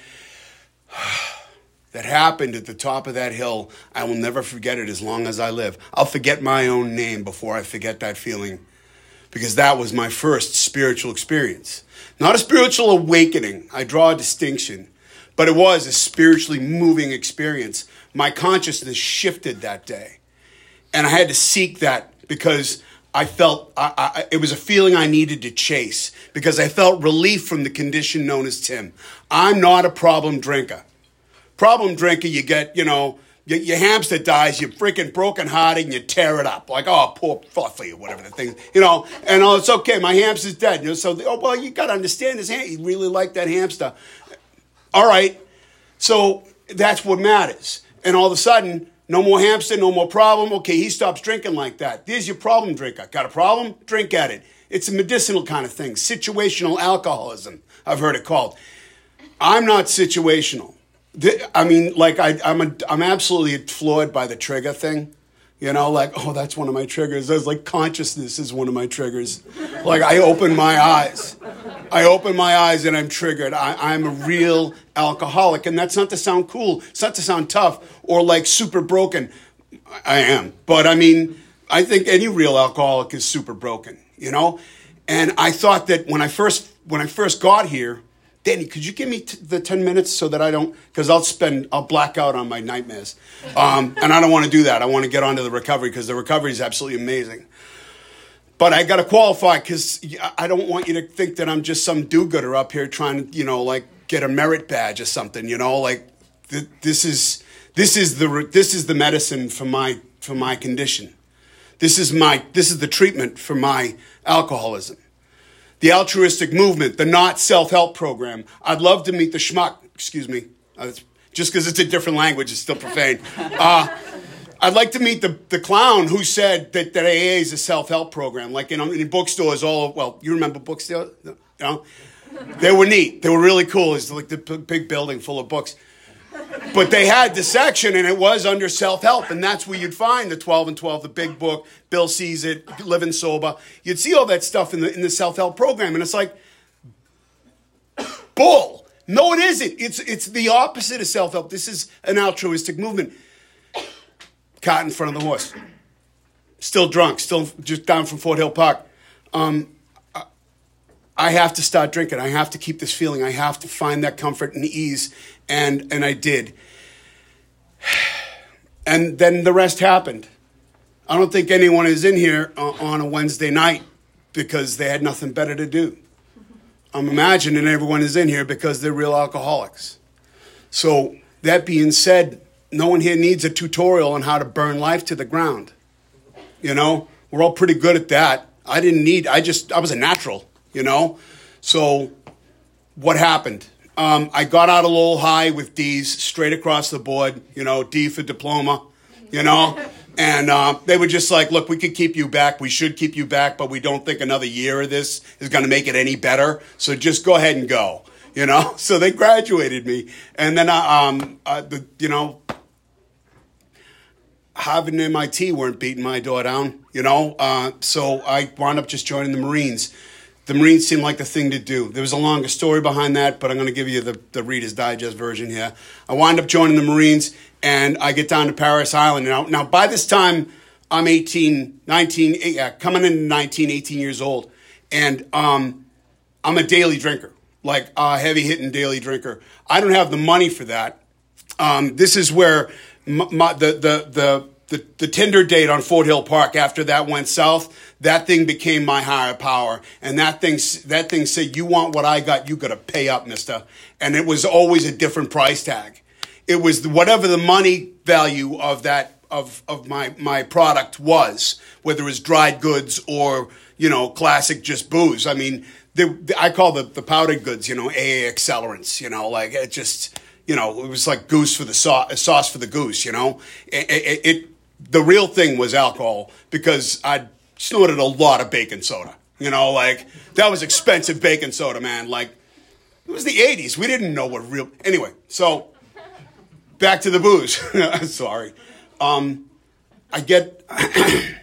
that happened at the top of that hill, I will never forget it as long as I live. I'll forget my own name before I forget that feeling, because that was my first spiritual experience. Not a spiritual awakening. I draw a distinction, but it was a spiritually moving experience. My consciousness shifted that day, and I had to seek that because I felt I, I, it was a feeling I needed to chase, because I felt relief from the condition known as Tim. I'm not a problem drinker. Problem drinker, you get, you know, your, your hamster dies, you're freaking brokenhearted, and you tear it up. Like, oh, poor Fluffy, or whatever the thing, you know, and oh, it's okay, my hamster's dead. You know, so, oh, well, you got to understand this, ham- you really like that hamster. All right, so that's what matters. And all of a sudden, no more hamster, no more problem. Okay, he stops drinking like that. There's your problem drinker. Got a problem? Drink at it. It's a medicinal kind of thing. Situational alcoholism, I've heard it called. I'm not situational. I mean, like, I, I'm a, I'm absolutely floored by the trigger thing. You know, like, oh, that's one of my triggers. I was like, consciousness is one of my triggers. Like, I open my eyes. I open my eyes and I'm triggered. I, I'm a real alcoholic. And that's not to sound cool. It's not to sound tough or like super broken. I am. But I mean, I think any real alcoholic is super broken, you know? And I thought that when I first, when I first got here, Danny, could you give me t- the ten minutes so that I don't, because I'll spend, I'll black out on my nightmares. Um, and I don't want to do that. I want to get on to the recovery, because the recovery is absolutely amazing. But I got to qualify, because I don't want you to think that I'm just some do-gooder up here trying to, you know, like get a merit badge or something, you know, like th- this is, this is the, this is the medicine for my, for my condition. This is my, this is the treatment for my alcoholism. The altruistic movement, the not self-help program. I'd love to meet the schmuck, excuse me, uh, just because it's a different language, it's still profane. Uh, I'd like to meet the, the clown who said that, that A A is a self-help program. Like in, in bookstores, all, well, you remember bookstores? You know? They were neat. They were really cool. It's like the big building full of books. But they had the section, and it was under self-help, and that's where you'd find the twelve and twelve, the big book, Bill Sees It, Living Sober. You'd see all that stuff in the in the self-help program, and it's like, bull. No, it isn't. It's it's the opposite of self-help. This is an altruistic movement. Cart in front of the horse. Still drunk, still just down from Fort Hill Park. Um, I have to start drinking. I have to keep this feeling. I have to find that comfort and ease. And and I did. And then the rest happened. I don't think anyone is in here on a Wednesday night because they had nothing better to do. I'm imagining everyone is in here because they're real alcoholics. So that being said, no one here needs a tutorial on how to burn life to the ground. You know, we're all pretty good at that. I didn't need, I just, I was a natural, you know. So what happened? Um, I got out a little high with D's straight across the board, you know, D for diploma, you know. And uh, they were just like, look, we could keep you back. We should keep you back, but we don't think another year of this is going to make it any better. So just go ahead and go. you know. So they graduated me, and then I, um, uh, the, you know, Harvard and M I T weren't beating my door down, you know. Uh, so I wound up just joining the Marines. The Marines seemed like the thing to do. There was a longer story behind that, but I'm going to give you the, the Reader's Digest version here. I wound up joining the Marines, and I get down to Paris Island. Now, now by this time, I'm eighteen, nineteen, yeah, coming into nineteen, eighteen years old. And um, I'm a daily drinker, like a heavy-hitting daily drinker. I don't have the money for that. Um, this is where my, my, the, the, the, the, the Tinder date on Fort Hill Park, after that went south, that thing became my higher power. And that thing, that thing said, you want what I got, you got to pay up, mister. And it was always a different price tag. It was whatever the money value of that of of my my product was, whether it was dried goods or, you know, classic just booze. I mean, the, the, I call the, the powdered goods, you know, A A accelerants, you know, like it just, you know, it was like goose for the sauce, sauce for the goose, you know. It, it, it the real thing was alcohol, because I snorted a lot of baking soda, you know, like that was expensive baking soda, man. Like it was the eighties. We didn't know what real, anyway. So back to the booze. Sorry. Um, I get, okay,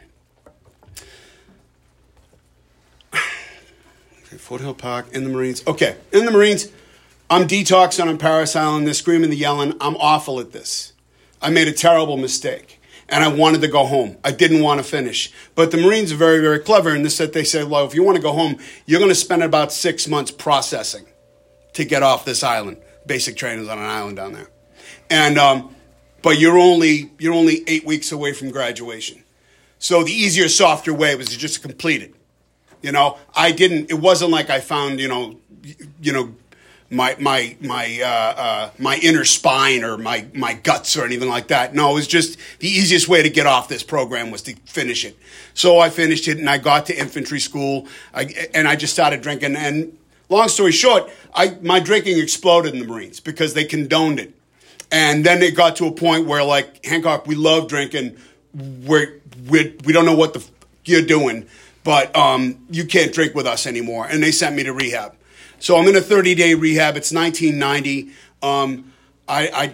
Fort Hill Park, in the Marines. Okay, in the Marines, I'm detoxing on Paris Island. They're screaming, they're yelling. I'm awful at this. I made a terrible mistake, and I wanted to go home. I didn't want to finish. But the Marines are very, very clever in this, that they say, well, if you want to go home, you're going to spend about six months processing to get off this island. Basic training's on an island down there. And, um, but you're only you're only eight weeks away from graduation. So the easier, softer way was to just complete it. You know, I didn't, it wasn't like I found, you know, you know, my my my uh, uh, my inner spine or my, my guts or anything like that. No, it was just the easiest way to get off this program was to finish it. So I finished it, and I got to infantry school, I, and I just started drinking. And long story short, I my drinking exploded in the Marines because they condoned it. And then it got to a point where, like, Hancock, we love drinking. We're, we're, we don't know what the f- you're doing, but um, you can't drink with us anymore. And they sent me to rehab. So I'm in a thirty-day rehab. It's nineteen ninety. Um, I,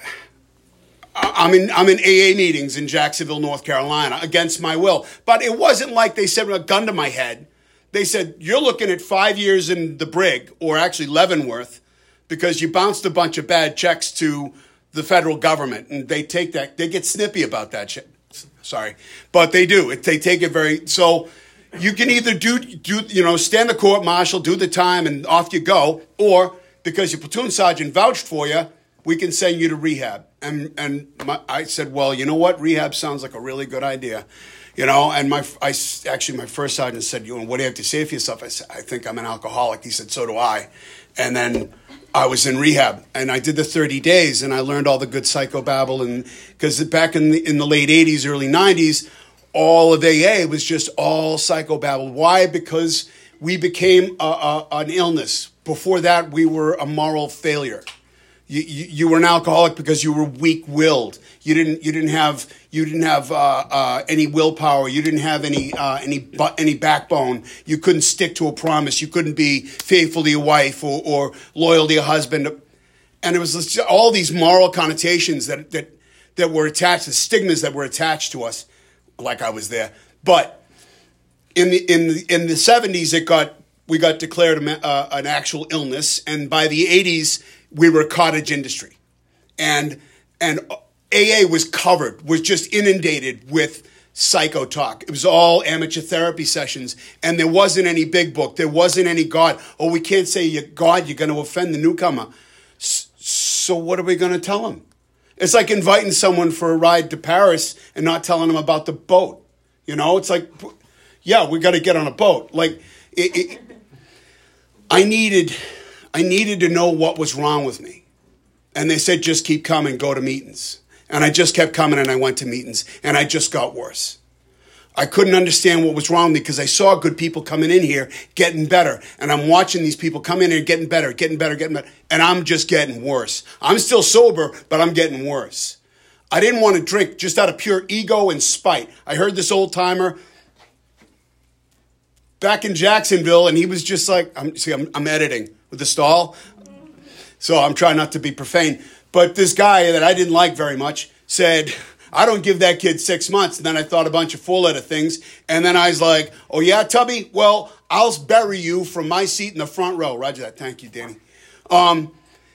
I, I'm in I'm in A A meetings in Jacksonville, North Carolina, against my will. But it wasn't like they said a gun to my head. They said, you're looking at five years in the brig, or actually Leavenworth, because you bounced a bunch of bad checks to the federal government, and they take that, they get snippy about that shit. Sorry. But they do. It, they take it very, so you can either do, do, you know, stand the court martial, do the time, and off you go, or because your platoon sergeant vouched for you, we can send you to rehab. And, and my, I said, well, you know what? Rehab sounds like a really good idea. You know, and my, I, actually, my first sergeant said, you know, what do you have to say for yourself? I said, I think I'm an alcoholic. He said, so do I. And then I was in rehab, and I did the thirty days, and I learned all the good psychobabble. And because back in the, in the late eighties, early nineties, all of A A was just all psychobabble. Why? Because we became a, a, an illness. Before that, we were a moral failure. You, you, you were an alcoholic because you were weak-willed. You didn't you didn't have you didn't have uh, uh, any willpower. You didn't have any uh, any bu- any backbone. You couldn't stick to a promise. You couldn't be faithful to your wife or, or loyal to your husband. And it was just all these moral connotations that that that were attached, the stigmas that were attached to us. Like I was there, but in the in the, in the seventies, it got we got declared a, uh, an actual illness, and by the eighties, we were a cottage industry, and and A A was covered, was just inundated with psycho talk. It was all amateur therapy sessions, and there wasn't any big book. There wasn't any God. Oh, we can't say you God. You're going to offend the newcomer. So what are we going to tell them? It's like inviting someone for a ride to Paris and not telling them about the boat. You know, it's like, yeah, we got to get on a boat. Like, it, it, I needed, I needed to know what was wrong with me, and they said just keep coming, go to meetings, and I just kept coming, and I went to meetings, and I just got worse. I couldn't understand what was wrong with me because I saw good people coming in here getting better. And I'm watching these people come in here getting better, getting better, getting better. And I'm just getting worse. I'm still sober, but I'm getting worse. I didn't want to drink just out of pure ego and spite. I heard this old timer back in Jacksonville, and he was just like, I'm, see, I'm, I'm editing with the stall. So I'm trying not to be profane. But this guy that I didn't like very much said, I don't give that kid six months. And then I thought a bunch of four-letter things. And then I was like, oh, yeah, Tubby? Well, I'll bury you from my seat in the front row. Roger that. Thank you, Danny. Um,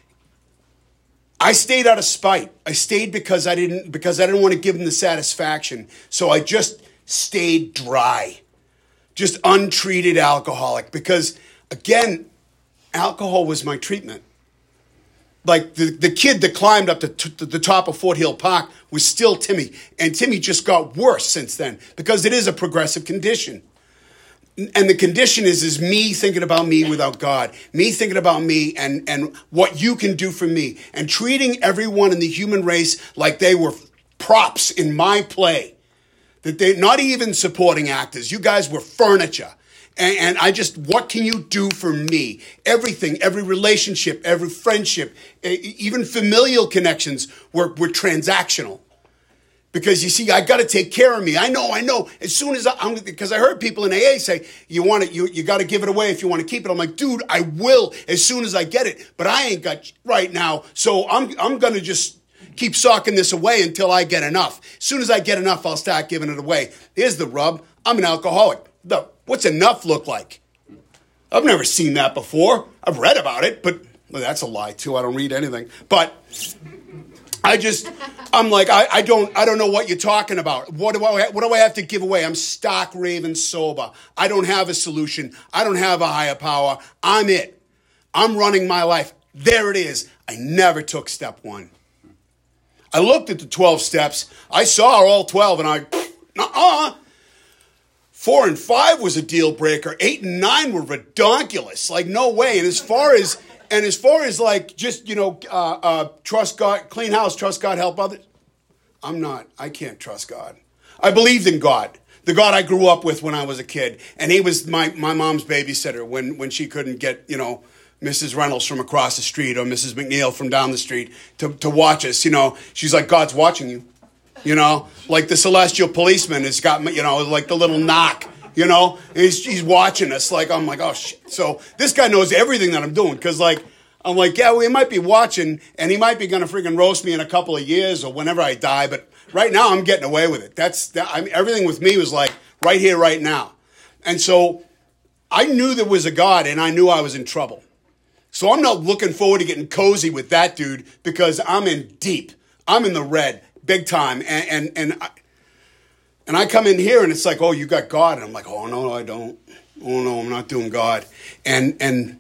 I stayed out of spite. I stayed because I didn't because I didn't want to give him the satisfaction. So I just stayed dry. Just untreated alcoholic. Because, again, alcohol was my treatment. Like the, the kid that climbed up to, to the top of Fort Hill Park was still Timmy. And Timmy just got worse since then because it is a progressive condition. And the condition is, is me thinking about me without God. Me thinking about me and, and what you can do for me. And treating everyone in the human race like they were props in my play. That they're not even supporting actors. You guys were furniture. And, and I just, what can you do for me? Everything, every relationship, every friendship, even familial connections were, were transactional. Because you see, I got to take care of me. I know, I know. As soon as I, I'm, because I heard people in A A say, you want it, you, you got to give it away if you want to keep it. I'm like, dude, I will as soon as I get it. But I ain't got right now. So I'm, I'm going to just keep socking this away until I get enough. As soon as I get enough, I'll start giving it away. Here's the rub. I'm an alcoholic. The, what's enough look like? I've never seen that before. I've read about it, but well, that's a lie too. I don't read anything. But I just, I'm like, I, I don't, I don't know what you're talking about. What do I, what do I have to give away? I'm stark raving sober. I don't have a solution. I don't have a higher power. I'm it. I'm running my life. There it is. I never took step one. I looked at the twelve steps. I saw all twelve and I, uh-uh. Four and five was a deal breaker. Eight and nine were redonkulous. Like, no way. And as far as, and as far as like, just, you know, uh, uh, trust God, clean house, trust God, help others. I'm not, I can't trust God. I believed in God. The God I grew up with when I was a kid. And he was my, my mom's babysitter when, when she couldn't get, you know, Missus Reynolds from across the street or Missus McNeil from down the street to, to watch us. You know, she's like, God's watching you. You know, like the celestial policeman has got, you know, like the little knock, you know, and he's, he's watching us like, I'm like, oh, shit. So this guy knows everything that I'm doing because, like, I'm like, yeah, well, he might be watching and he might be going to freaking roast me in a couple of years or whenever I die. But right now I'm getting away with it. That's that, I mean, everything with me was like right here, right now. And so I knew there was a God and I knew I was in trouble. So I'm not looking forward to getting cozy with that dude because I'm in deep. I'm in the red. Big time, and and and I, and I come in here and it's like, oh, you got God, and I'm like, oh no, I don't. Oh no, I'm not doing God, and and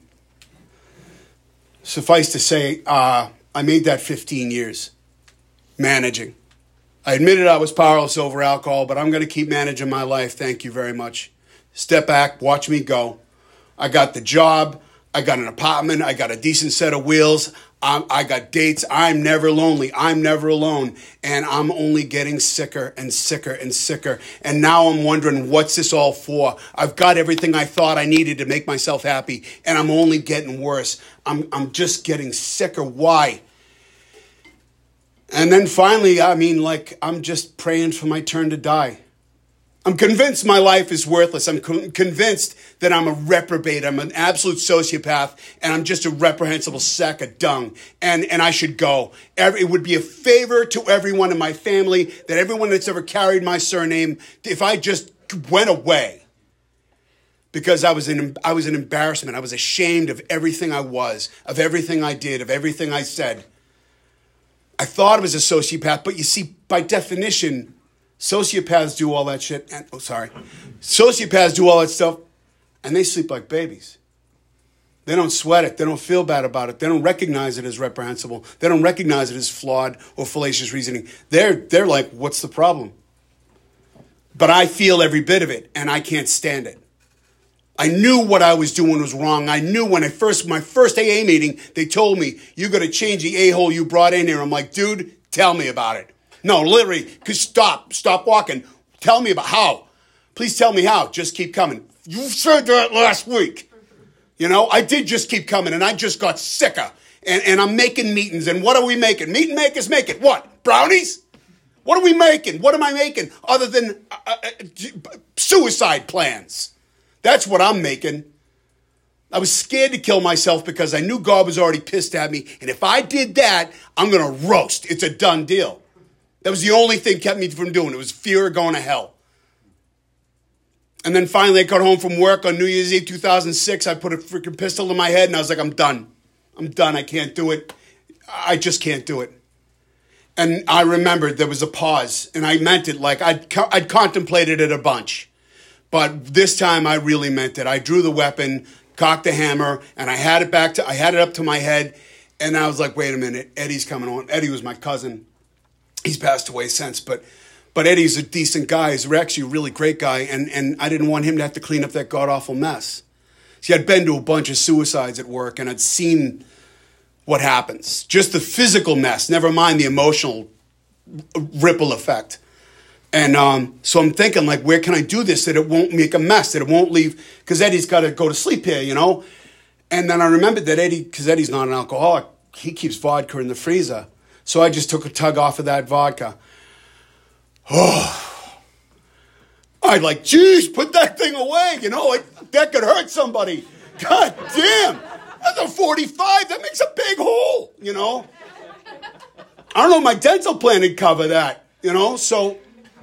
suffice to say, uh, I made that fifteen years managing. I admitted I was powerless over alcohol, but I'm going to keep managing my life. Thank you very much. Step back, watch me go. I got the job. I got an apartment. I got a decent set of wheels. I'm, I got dates. I'm never lonely. I'm never alone. And I'm only getting sicker and sicker and sicker. And now I'm wondering, what's this all for? I've got everything I thought I needed to make myself happy. And I'm only getting worse. I'm, I'm just getting sicker. Why? And then finally, I mean, like, I'm just praying for my turn to die. I'm convinced my life is worthless. I'm con- convinced that I'm a reprobate. I'm an absolute sociopath, and I'm just a reprehensible sack of dung, and, and I should go. Every, it would be a favor to everyone in my family, that everyone that's ever carried my surname, if I just went away. Because I was an, I was an embarrassment. I was ashamed of everything I was, of everything I did, of everything I said. I thought I was a sociopath, but you see, by definition, sociopaths do all that shit, and oh, sorry. Sociopaths do all that stuff, and they sleep like babies. They don't sweat it. They don't feel bad about it. They don't recognize it as reprehensible. They don't recognize it as flawed or fallacious reasoning. They're, they're like, what's the problem? But I feel every bit of it, and I can't stand it. I knew what I was doing was wrong. I knew when I first, my first A A meeting, they told me, you got to change the a-hole you brought in here. I'm like, dude, tell me about it. No, literally, because stop, stop walking. Tell me about how. Please tell me how. Just keep coming. You said that last week. You know, I did just keep coming, and I just got sicker. And, and I'm making meetings, and what are we making? Meeting makers make it. What? Brownies? What are we making? What am I making other than uh, uh, suicide plans? That's what I'm making. I was scared to kill myself because I knew God was already pissed at me. And if I did that, I'm going to roast. It's a done deal. That was the only thing kept me from doing it. It was fear of going to hell. And then finally I got home from work on New Year's Eve two thousand six. I put a freaking pistol in my head and I was like, I'm done. I'm done. I can't do it. I just can't do it. And I remembered there was a pause. And I meant it like I'd, I'd contemplated it a bunch. But this time I really meant it. I drew the weapon, cocked the hammer, and I had it back to, I had it up to my head, and I was like, wait a minute, Eddie's coming on. Eddie was my cousin. He's passed away since, but but Eddie's a decent guy. He's actually a really great guy, and, and I didn't want him to have to clean up that god-awful mess. See, I'd been to a bunch of suicides at work, and I'd seen what happens. Just the physical mess, never mind the emotional ripple effect. And um, so I'm thinking, like, where can I do this that it won't make a mess, that it won't leave, because Eddie's got to go to sleep here, you know? And then I remembered that Eddie, because Eddie's not an alcoholic, he keeps vodka in the freezer. So I just took a tug off of that vodka. Oh, I'd like, geez, put that thing away, you know, like, that could hurt somebody. God damn, that's a forty-five, that makes a big hole, you know? I don't know, my dental plan would cover that, you know? So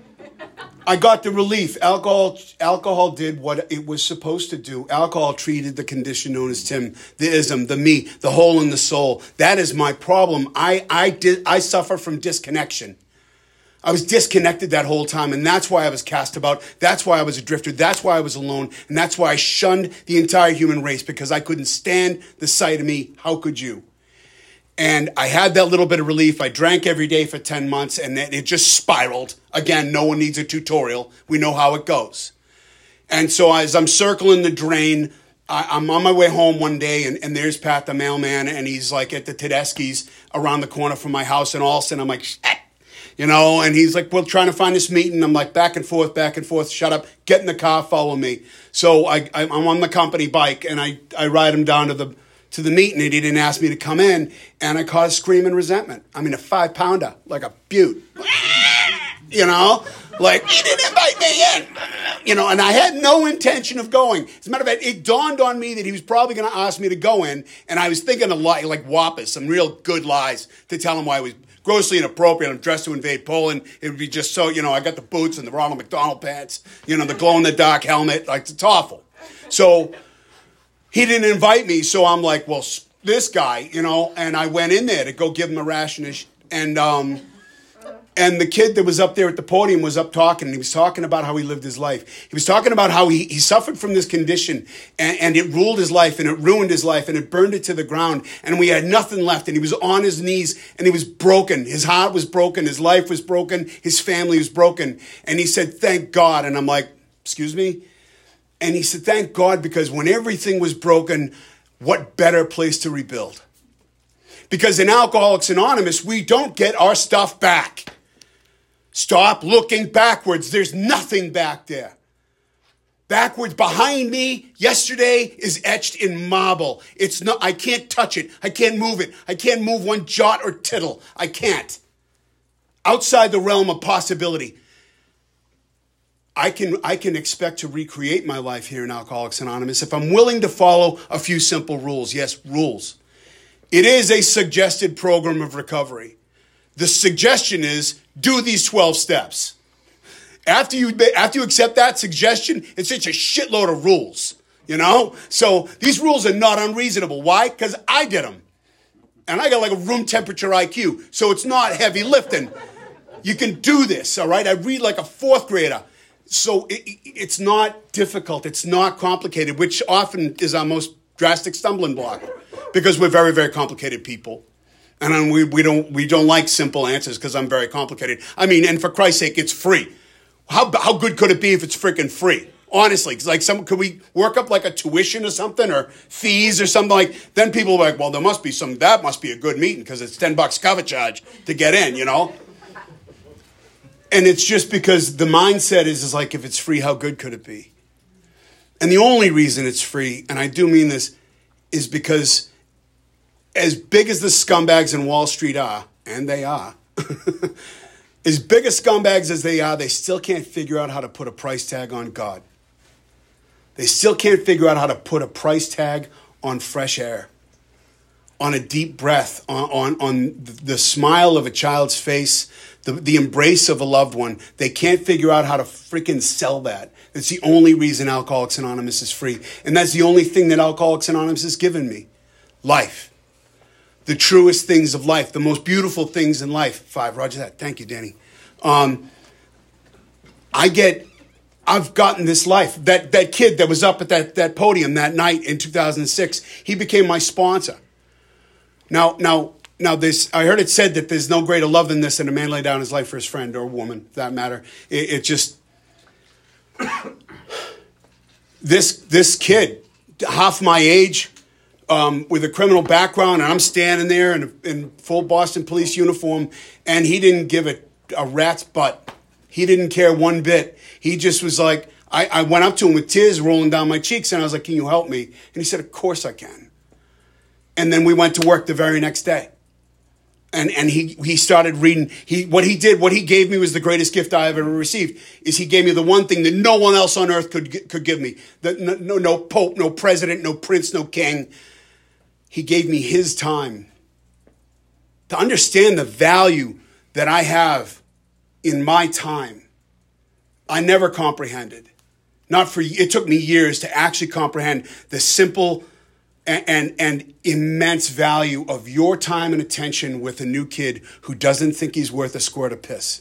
I got the relief. Alcohol alcohol did what it was supposed to do. Alcohol treated the condition known as Tim, the ism, the me, the hole in the soul. That is my problem. I I did I suffer from disconnection. I was disconnected that whole time, and that's why I was cast about. That's why I was a drifter. That's why I was alone, and that's why I shunned the entire human race, because I couldn't stand the sight of me. How could you? And I had that little bit of relief. I drank every day for ten months, and then it just spiraled. Again, no one needs a tutorial. We know how it goes. And so as I'm circling the drain, I, I'm on my way home one day, and, and there's Pat, the mailman, and he's like at the Tedeschi's around the corner from my house, and all of a sudden I'm like, shit, you know, and he's like, we're trying to find this meeting. I'm like, back and forth, back and forth, shut up, get in the car, follow me. So I, I'm on the company bike, and I, I ride him down to the to the meeting, and he didn't ask me to come in, and I caused screaming resentment. I mean, a five-pounder, like a butte. You know? Like, he didn't invite me in. You know, and I had no intention of going. As a matter of fact, it dawned on me that he was probably going to ask me to go in, and I was thinking a lie, like whoppers, some real good lies to tell him why I was grossly inappropriate. I'm dressed to invade Poland. It would be just so, you know, I got the boots and the Ronald McDonald pants, you know, the glow-in-the-dark helmet. Like, it's awful. So he didn't invite me, so I'm like, well, this guy, you know, and I went in there to go give him a ration, and um, and the kid that was up there at the podium was up talking, and he was talking about how he lived his life. He was talking about how he, he suffered from this condition, and, and it ruled his life, and it ruined his life, and it burned it to the ground, and we had nothing left, and he was on his knees, and he was broken. His heart was broken, his life was broken, his family was broken, and he said, thank God, and I'm like, excuse me? And he said, thank God, because when everything was broken, what better place to rebuild? Because in Alcoholics Anonymous, we don't get our stuff back. Stop looking backwards. There's nothing back there. Backwards behind me yesterday is etched in marble. It's not, I can't touch it. I can't move it. I can't move one jot or tittle. I can't. Outside the realm of possibility. I can I can expect to recreate my life here in Alcoholics Anonymous if I'm willing to follow a few simple rules. Yes, rules. It is a suggested program of recovery. The suggestion is do these twelve steps. After you after you accept that suggestion, it's just a shitload of rules, you know? So these rules are not unreasonable. Why? Because I did them. And I got like a room temperature I Q, so it's not heavy lifting. You can do this, all right? I read like a fourth grader. So it, it's not difficult. It's not complicated, which often is our most drastic stumbling block because we're very, very complicated people. And we, we don't we don't like simple answers because I'm very complicated. I mean, and for Christ's sake, it's free. How how good could it be if it's freaking free? Honestly, because like some, could we work up like a tuition or something or fees or something like? Then people are like, well, there must be some. That must be a good meeting because it's ten bucks cover charge to get in, you know. And it's just because the mindset is, is like, if it's free, how good could it be? And the only reason it's free, and I do mean this, is because as big as the scumbags in Wall Street are, and they are, as big as scumbags as they are, they still can't figure out how to put a price tag on God. They still can't figure out how to put a price tag on fresh air, on a deep breath, on, on, on the smile of a child's face, the, the embrace of a loved one. They can't figure out how to freaking sell that. That's the only reason Alcoholics Anonymous is free. And that's the only thing that Alcoholics Anonymous has given me. Life. The truest things of life. The most beautiful things in life. Five, roger that. Thank you, Danny. Um, I get, I've gotten this life. That that kid that was up at that, that podium that night in two thousand six, he became my sponsor. Now, now, now this, I heard it said that there's no greater love than this, than a man lay down his life for his friend or woman, for that matter. It, it just, this, this kid, half my age, um, with a criminal background, and I'm standing there in, in full Boston police uniform, and he didn't give a, a rat's butt. He didn't care one bit. He just was like, I, I went up to him with tears rolling down my cheeks, and I was like, can you help me? And he said, of course I can. And then we went to work the very next day. And and he he started reading. He what he did, what he gave me was the greatest gift I have ever received. Is he gave me the one thing that no one else on earth could could give me. That no, no no pope, no president, no prince, no king. He gave me his time to understand the value that I have in my time. I never comprehended. Not for it took me years to actually comprehend the simple And, and and immense value of your time and attention with a new kid who doesn't think he's worth a squirt of piss.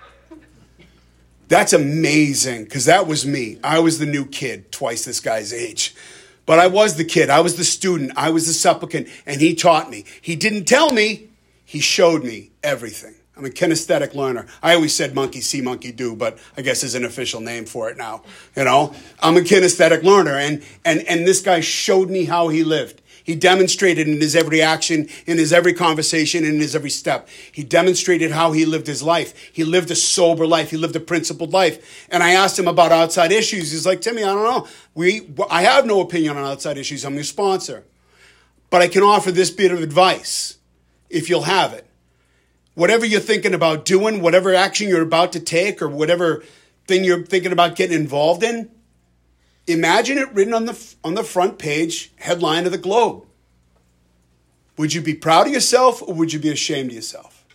That's amazing, because that was me. I was the new kid, twice this guy's age. But I was the kid. I was the student. I was the supplicant, and he taught me. He didn't tell me. He showed me everything. I'm a kinesthetic learner. I always said monkey see, monkey do, but I guess there's an official name for it now. You know, I'm a kinesthetic learner, and and and this guy showed me how he lived. He demonstrated in his every action, in his every conversation, in his every step. He demonstrated how he lived his life. He lived a sober life. He lived a principled life. And I asked him about outside issues. He's like, Timmy, I don't know. We, I have no opinion on outside issues. I'm your sponsor. But I can offer this bit of advice, if you'll have it. Whatever you're thinking about doing, whatever action you're about to take, or whatever thing you're thinking about getting involved in, imagine it written on the on the front page, headline of the Globe. Would you be proud of yourself, or would you be ashamed of yourself?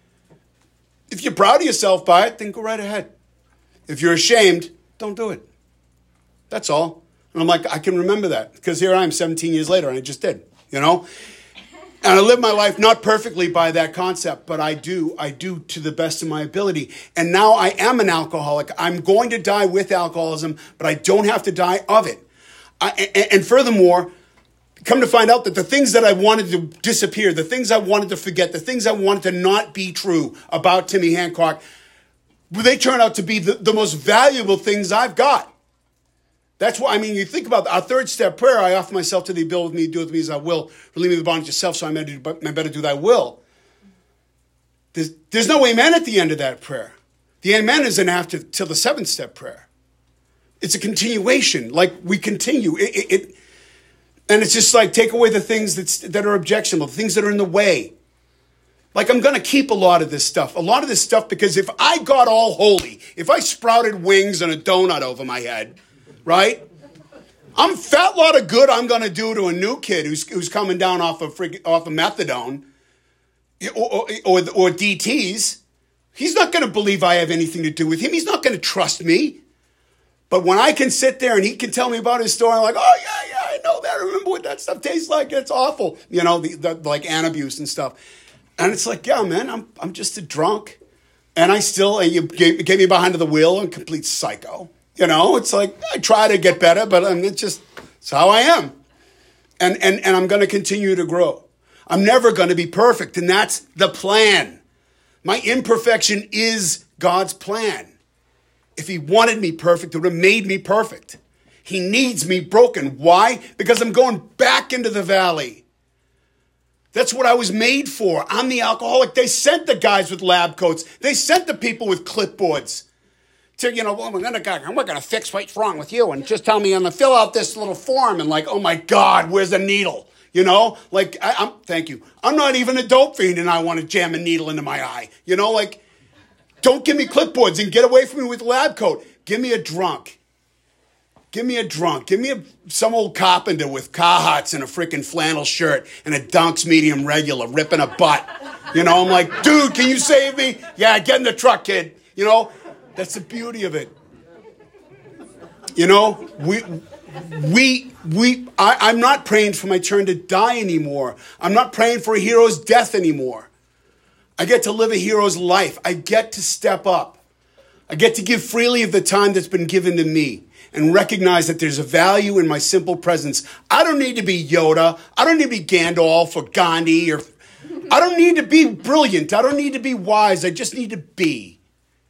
If you're proud of yourself by it, then go right ahead. If you're ashamed, don't do it. That's all. And I'm like, I can remember that, because here I am seventeen years later, and I just did, you know? And I live my life not perfectly by that concept, but I do. I do to the best of my ability. And now I am an alcoholic. I'm going to die with alcoholism, but I don't have to die of it. I, and, and furthermore, come to find out that the things that I wanted to disappear, the things I wanted to forget, the things I wanted to not be true about Timmy Hancock, they turn out to be the, the most valuable things I've got. That's why, I mean, you think about our third step prayer, I offer myself to thee, build with me, do with me as I will. Relieve me of the bondage of yourself, so I may, do, may better do thy will. There's, there's no amen at the end of that prayer. The amen isn't after till the seventh step prayer. It's a continuation, like we continue. It, it, it, and it's just like, take away the things that's, that are objectionable, the things that are in the way. Like, I'm going to keep a lot of this stuff, a lot of this stuff, because if I got all holy, if I sprouted wings and a donut over my head, right? I'm fat lot of good I'm going to do to a new kid who's who's coming down off of frig- off of methadone or, or, or, or D Ts. He's not going to believe I have anything to do with him. He's not going to trust me. But when I can sit there and he can tell me about his story, I'm like, oh, yeah, yeah, I know that. I remember what that stuff tastes like. It's awful. You know, the, the, like Antabuse and stuff. And it's like, yeah, man, I'm I'm just a drunk. And I still, and you gave, gave me behind the wheel, and complete psycho. You know, it's like, I try to get better, but I mean, it's just, it's how I am. And, and, and I'm going to continue to grow. I'm never going to be perfect, and that's the plan. My imperfection is God's plan. If he wanted me perfect, it would have made me perfect. He needs me broken. Why? Because I'm going back into the valley. That's what I was made for. I'm the alcoholic. They sent the guys with lab coats. They sent the people with clipboards. To, you know, well, we're gonna, we're gonna fix what's wrong with you, and just tell me, and fill out this little form, and like, oh my God, where's the needle? You know, like, I, I'm, thank you. I'm not even a dope fiend, and I want to jam a needle into my eye. You know, like, don't give me clipboards and get away from me with a lab coat. Give me a drunk. Give me a drunk. Give me a, some old carpenter with Carhartts and a freaking flannel shirt and a Dunks medium regular ripping a butt. You know, I'm like, dude, can you save me? Yeah, get in the truck, kid. You know, that's the beauty of it. You know, we, we, we, I, I'm not praying for my turn to die anymore. I'm not praying for a hero's death anymore. I get to live a hero's life. I get to step up. I get to give freely of the time that's been given to me and recognize that there's a value in my simple presence. I don't need to be Yoda. I don't need to be Gandalf or Gandhi. Or I don't need to be brilliant. I don't need to be wise. I just need to be.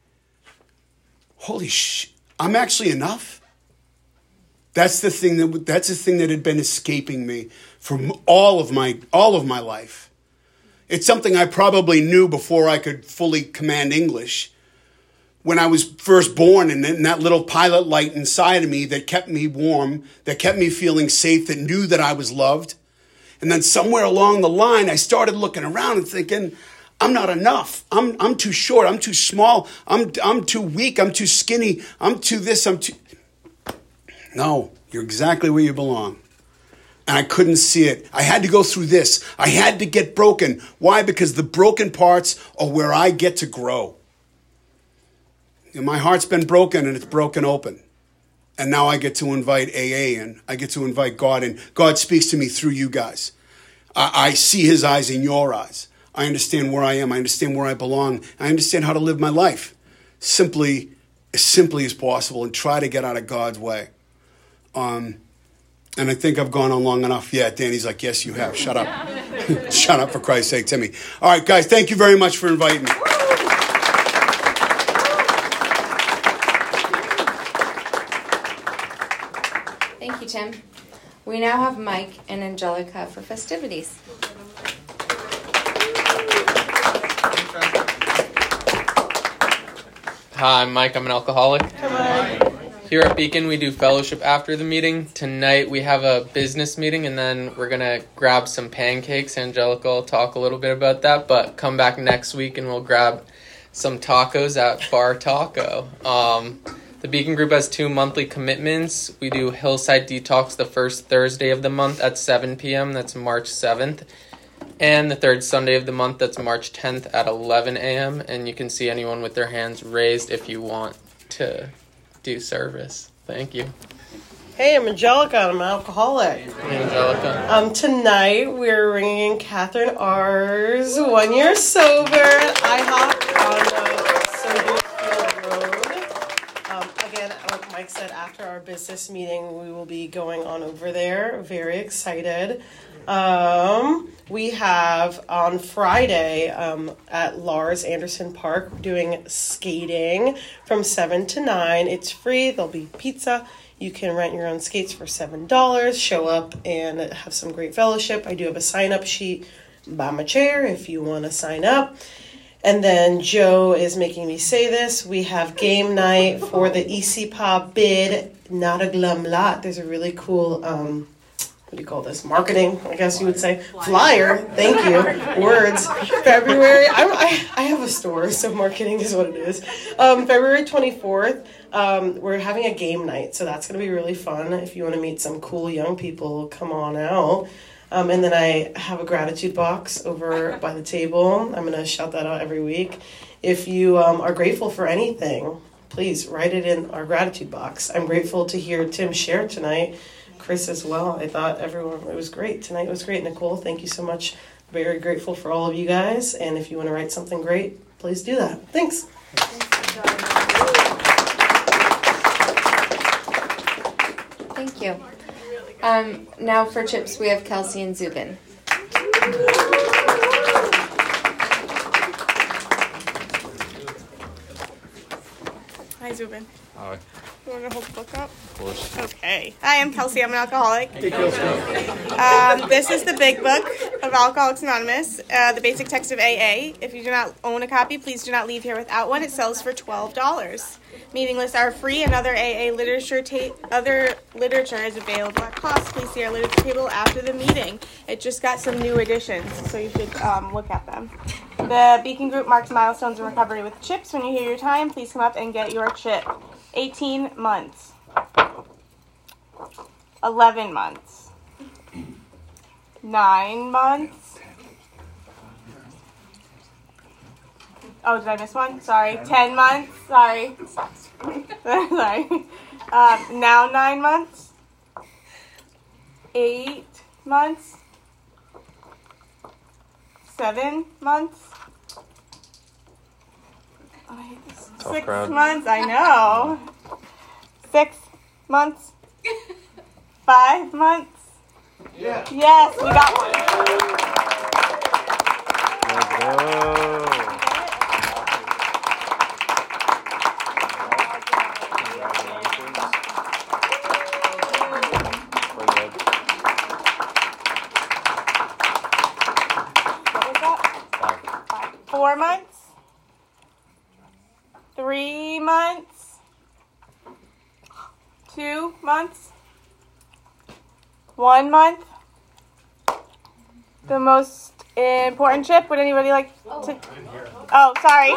Holy shit. I'm actually enough. That's the thing that that's the thing that had been escaping me from all of my all of my life. It's something I probably knew before I could fully command English. When I was first born, and then that little pilot light inside of me that kept me warm, that kept me feeling safe, that knew that I was loved. And then somewhere along the line, I started looking around and thinking, I'm not enough. I'm I'm too short. I'm too small. I'm I'm too weak. I'm too skinny. I'm too this. I'm too. No, you're exactly where you belong. And I couldn't see it. I had to go through this. I had to get broken. Why? Because the broken parts are where I get to grow. And my heart's been broken and it's broken open. And now I get to invite A A in. I get to invite God in. God speaks to me through you guys. I, I see his eyes in your eyes. I understand where I am. I understand where I belong. I understand how to live my life simply, as simply as possible and try to get out of God's way. Um, and I think I've gone on long enough. Yeah, Danny's like, yes, you have. Shut up. Shut up, for Christ's sake, Timmy. All right, guys, thank you very much for inviting me. Thank you, Tim. We now have Mike and Angelica for festivities. Hi, I'm Mike. I'm an alcoholic. Here at Beacon, we do fellowship after the meeting. Tonight, we have a business meeting, and then we're going to grab some pancakes. Angelica will talk a little bit about that, but come back next week, and we'll grab some tacos at Bar Taco. Um... The Beacon Group has two monthly commitments. We do Hillside Detox the first Thursday of the month at seven p.m. That's March seventh. And the third Sunday of the month, that's March tenth at eleven a.m. And you can see anyone with their hands raised if you want to do service. Thank you. Hey, I'm Angelica. I'm an alcoholic. Hey, Angelica. Um, tonight, we're ringing Catherine R's one year sober at IHOP on uh, Sober Mike said after our business meeting, we will be going on over there. Very excited. Um, we have on Friday um, at Lars Anderson Park doing skating from seven to nine. It's free. There'll be pizza. You can rent your own skates for seven dollars. Show up and have some great fellowship. I do have a sign-up sheet by my chair if you want to sign up. And then Joe is making me say this. We have game night for the E C P A bid, not a glum lot. There's a really cool, um, what do you call this? Marketing, I guess you would say. Flyer. Thank you. Words. February. I'm, I I have a store, so marketing is what it is. Um, February twenty-fourth, um, we're having a game night. So that's going to be really fun. If you want to meet some cool young people, come on out. Um, and then I have a gratitude box over by the table. I'm going to shout that out every week. If you um, are grateful for anything, please write it in our gratitude box. I'm grateful to hear Tim share tonight. Chris as well. I thought everyone, it was great. Tonight was great. Nicole, thank you so much. Very grateful for all of you guys. And if you want to write something great, please do that. Thanks. Thank you. Um, now for chips, we have Kelsey and Zubin. Hi, Zubin. Hi. You want to hold the book up? Of course. Okay. Hi, I'm Kelsey. I'm an alcoholic. Hey, Kelsey. Um, this is the big book of Alcoholics Anonymous, uh, the basic text of A A. If you do not own a copy, please do not leave here without one. It sells for twelve dollars. Meeting lists are free, and other A A literature ta- other literature is available at cost. Please see our literature table after the meeting. It just got some new additions, so you should um, look at them. The Beacon Group marks milestones in recovery with chips. When you hear your time, please come up and get your chip. eighteen months. eleven months, nine months. Oh, did I miss one? Sorry. ten months. Sorry. Sorry. Um, now nine months. Eight months. Seven months. Oh, I hate this. Tough Six crowd. months. I know. Six months. Five months. Yeah. Yes, we got one. Let's go. Four months, three months, two months, one month. The most important chip. Would anybody like to? Oh, sorry.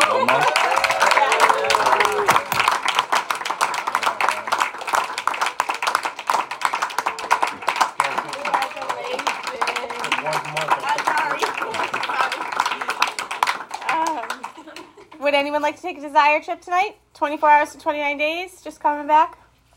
Would anyone like to take a Desire trip tonight? twenty-four hours to twenty-nine days, just coming back?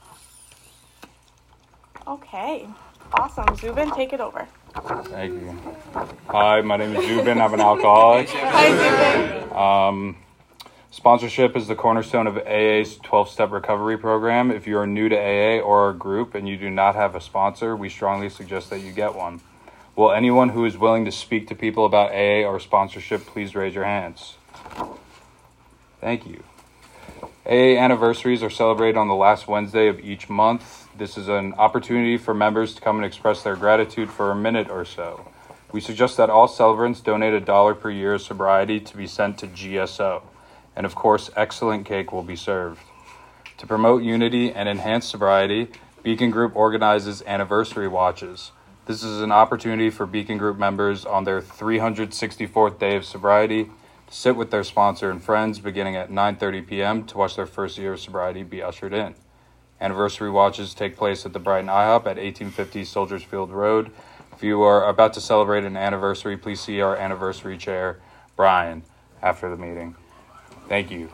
Okay, awesome. Zubin, take it over. Thank you. Hi, my name is Zubin. I'm an alcoholic. Hi, Zubin. Um, sponsorship is the cornerstone of A A's twelve-step recovery program. If you are new to A A or a group and you do not have a sponsor, we strongly suggest that you get one. Will anyone who is willing to speak to people about A A or sponsorship please raise your hands? Thank you. A A anniversaries are celebrated on the last Wednesday of each month. This is an opportunity for members to come and express their gratitude for a minute or so. We suggest that all celebrants donate a dollar per year of sobriety to be sent to G S O. And of course, excellent cake will be served. To promote unity and enhance sobriety, Beacon Group organizes anniversary watches. This is an opportunity for Beacon Group members on their three hundred sixty-fourth day of sobriety to sit with their sponsor and friends beginning at nine thirty p.m. to watch their first year of sobriety be ushered in. Anniversary watches take place at the Brighton IHOP at eighteen fifty Soldiers Field Road. If you are about to celebrate an anniversary, please see our anniversary chair, Brian, after the meeting. Thank you.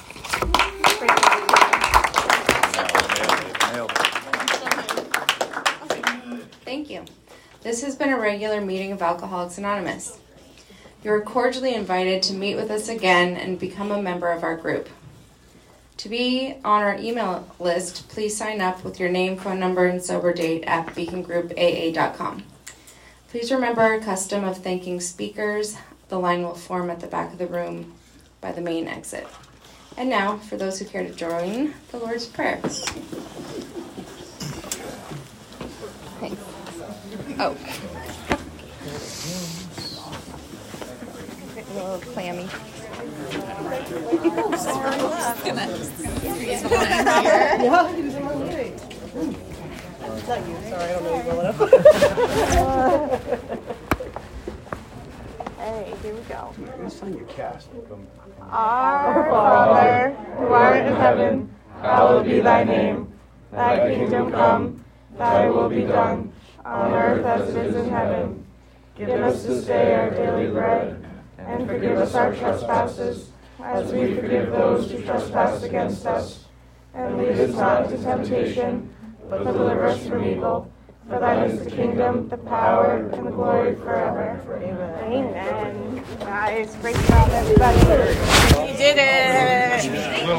Thank you. This has been a regular meeting of Alcoholics Anonymous. You are cordially invited to meet with us again and become a member of our group. To be on our email list, please sign up with your name, phone number, and sober date at beacon group a a dot com. Please remember our custom of thanking speakers. The line will form at the back of the room by the main exit. And now, for those who care to join the Lord's Prayer. Thanks. Oh. A little clammy. Oh, sorry. He's behind here. Yeah, he was in my way. It's not you. Sorry, I don't know you well enough. Hey, here we go. Let's sign your cast. Our Father, who art in heaven, hallowed be thy name. Thy kingdom come, thy will be done, on earth as it is in heaven. Give us this day our daily bread, and forgive us our trespasses, as we forgive those who trespass against us. And lead us not into temptation, but deliver us from evil. For thine is the kingdom, the power, and the glory forever. Amen. Amen. Guys, great job, everybody. You did it.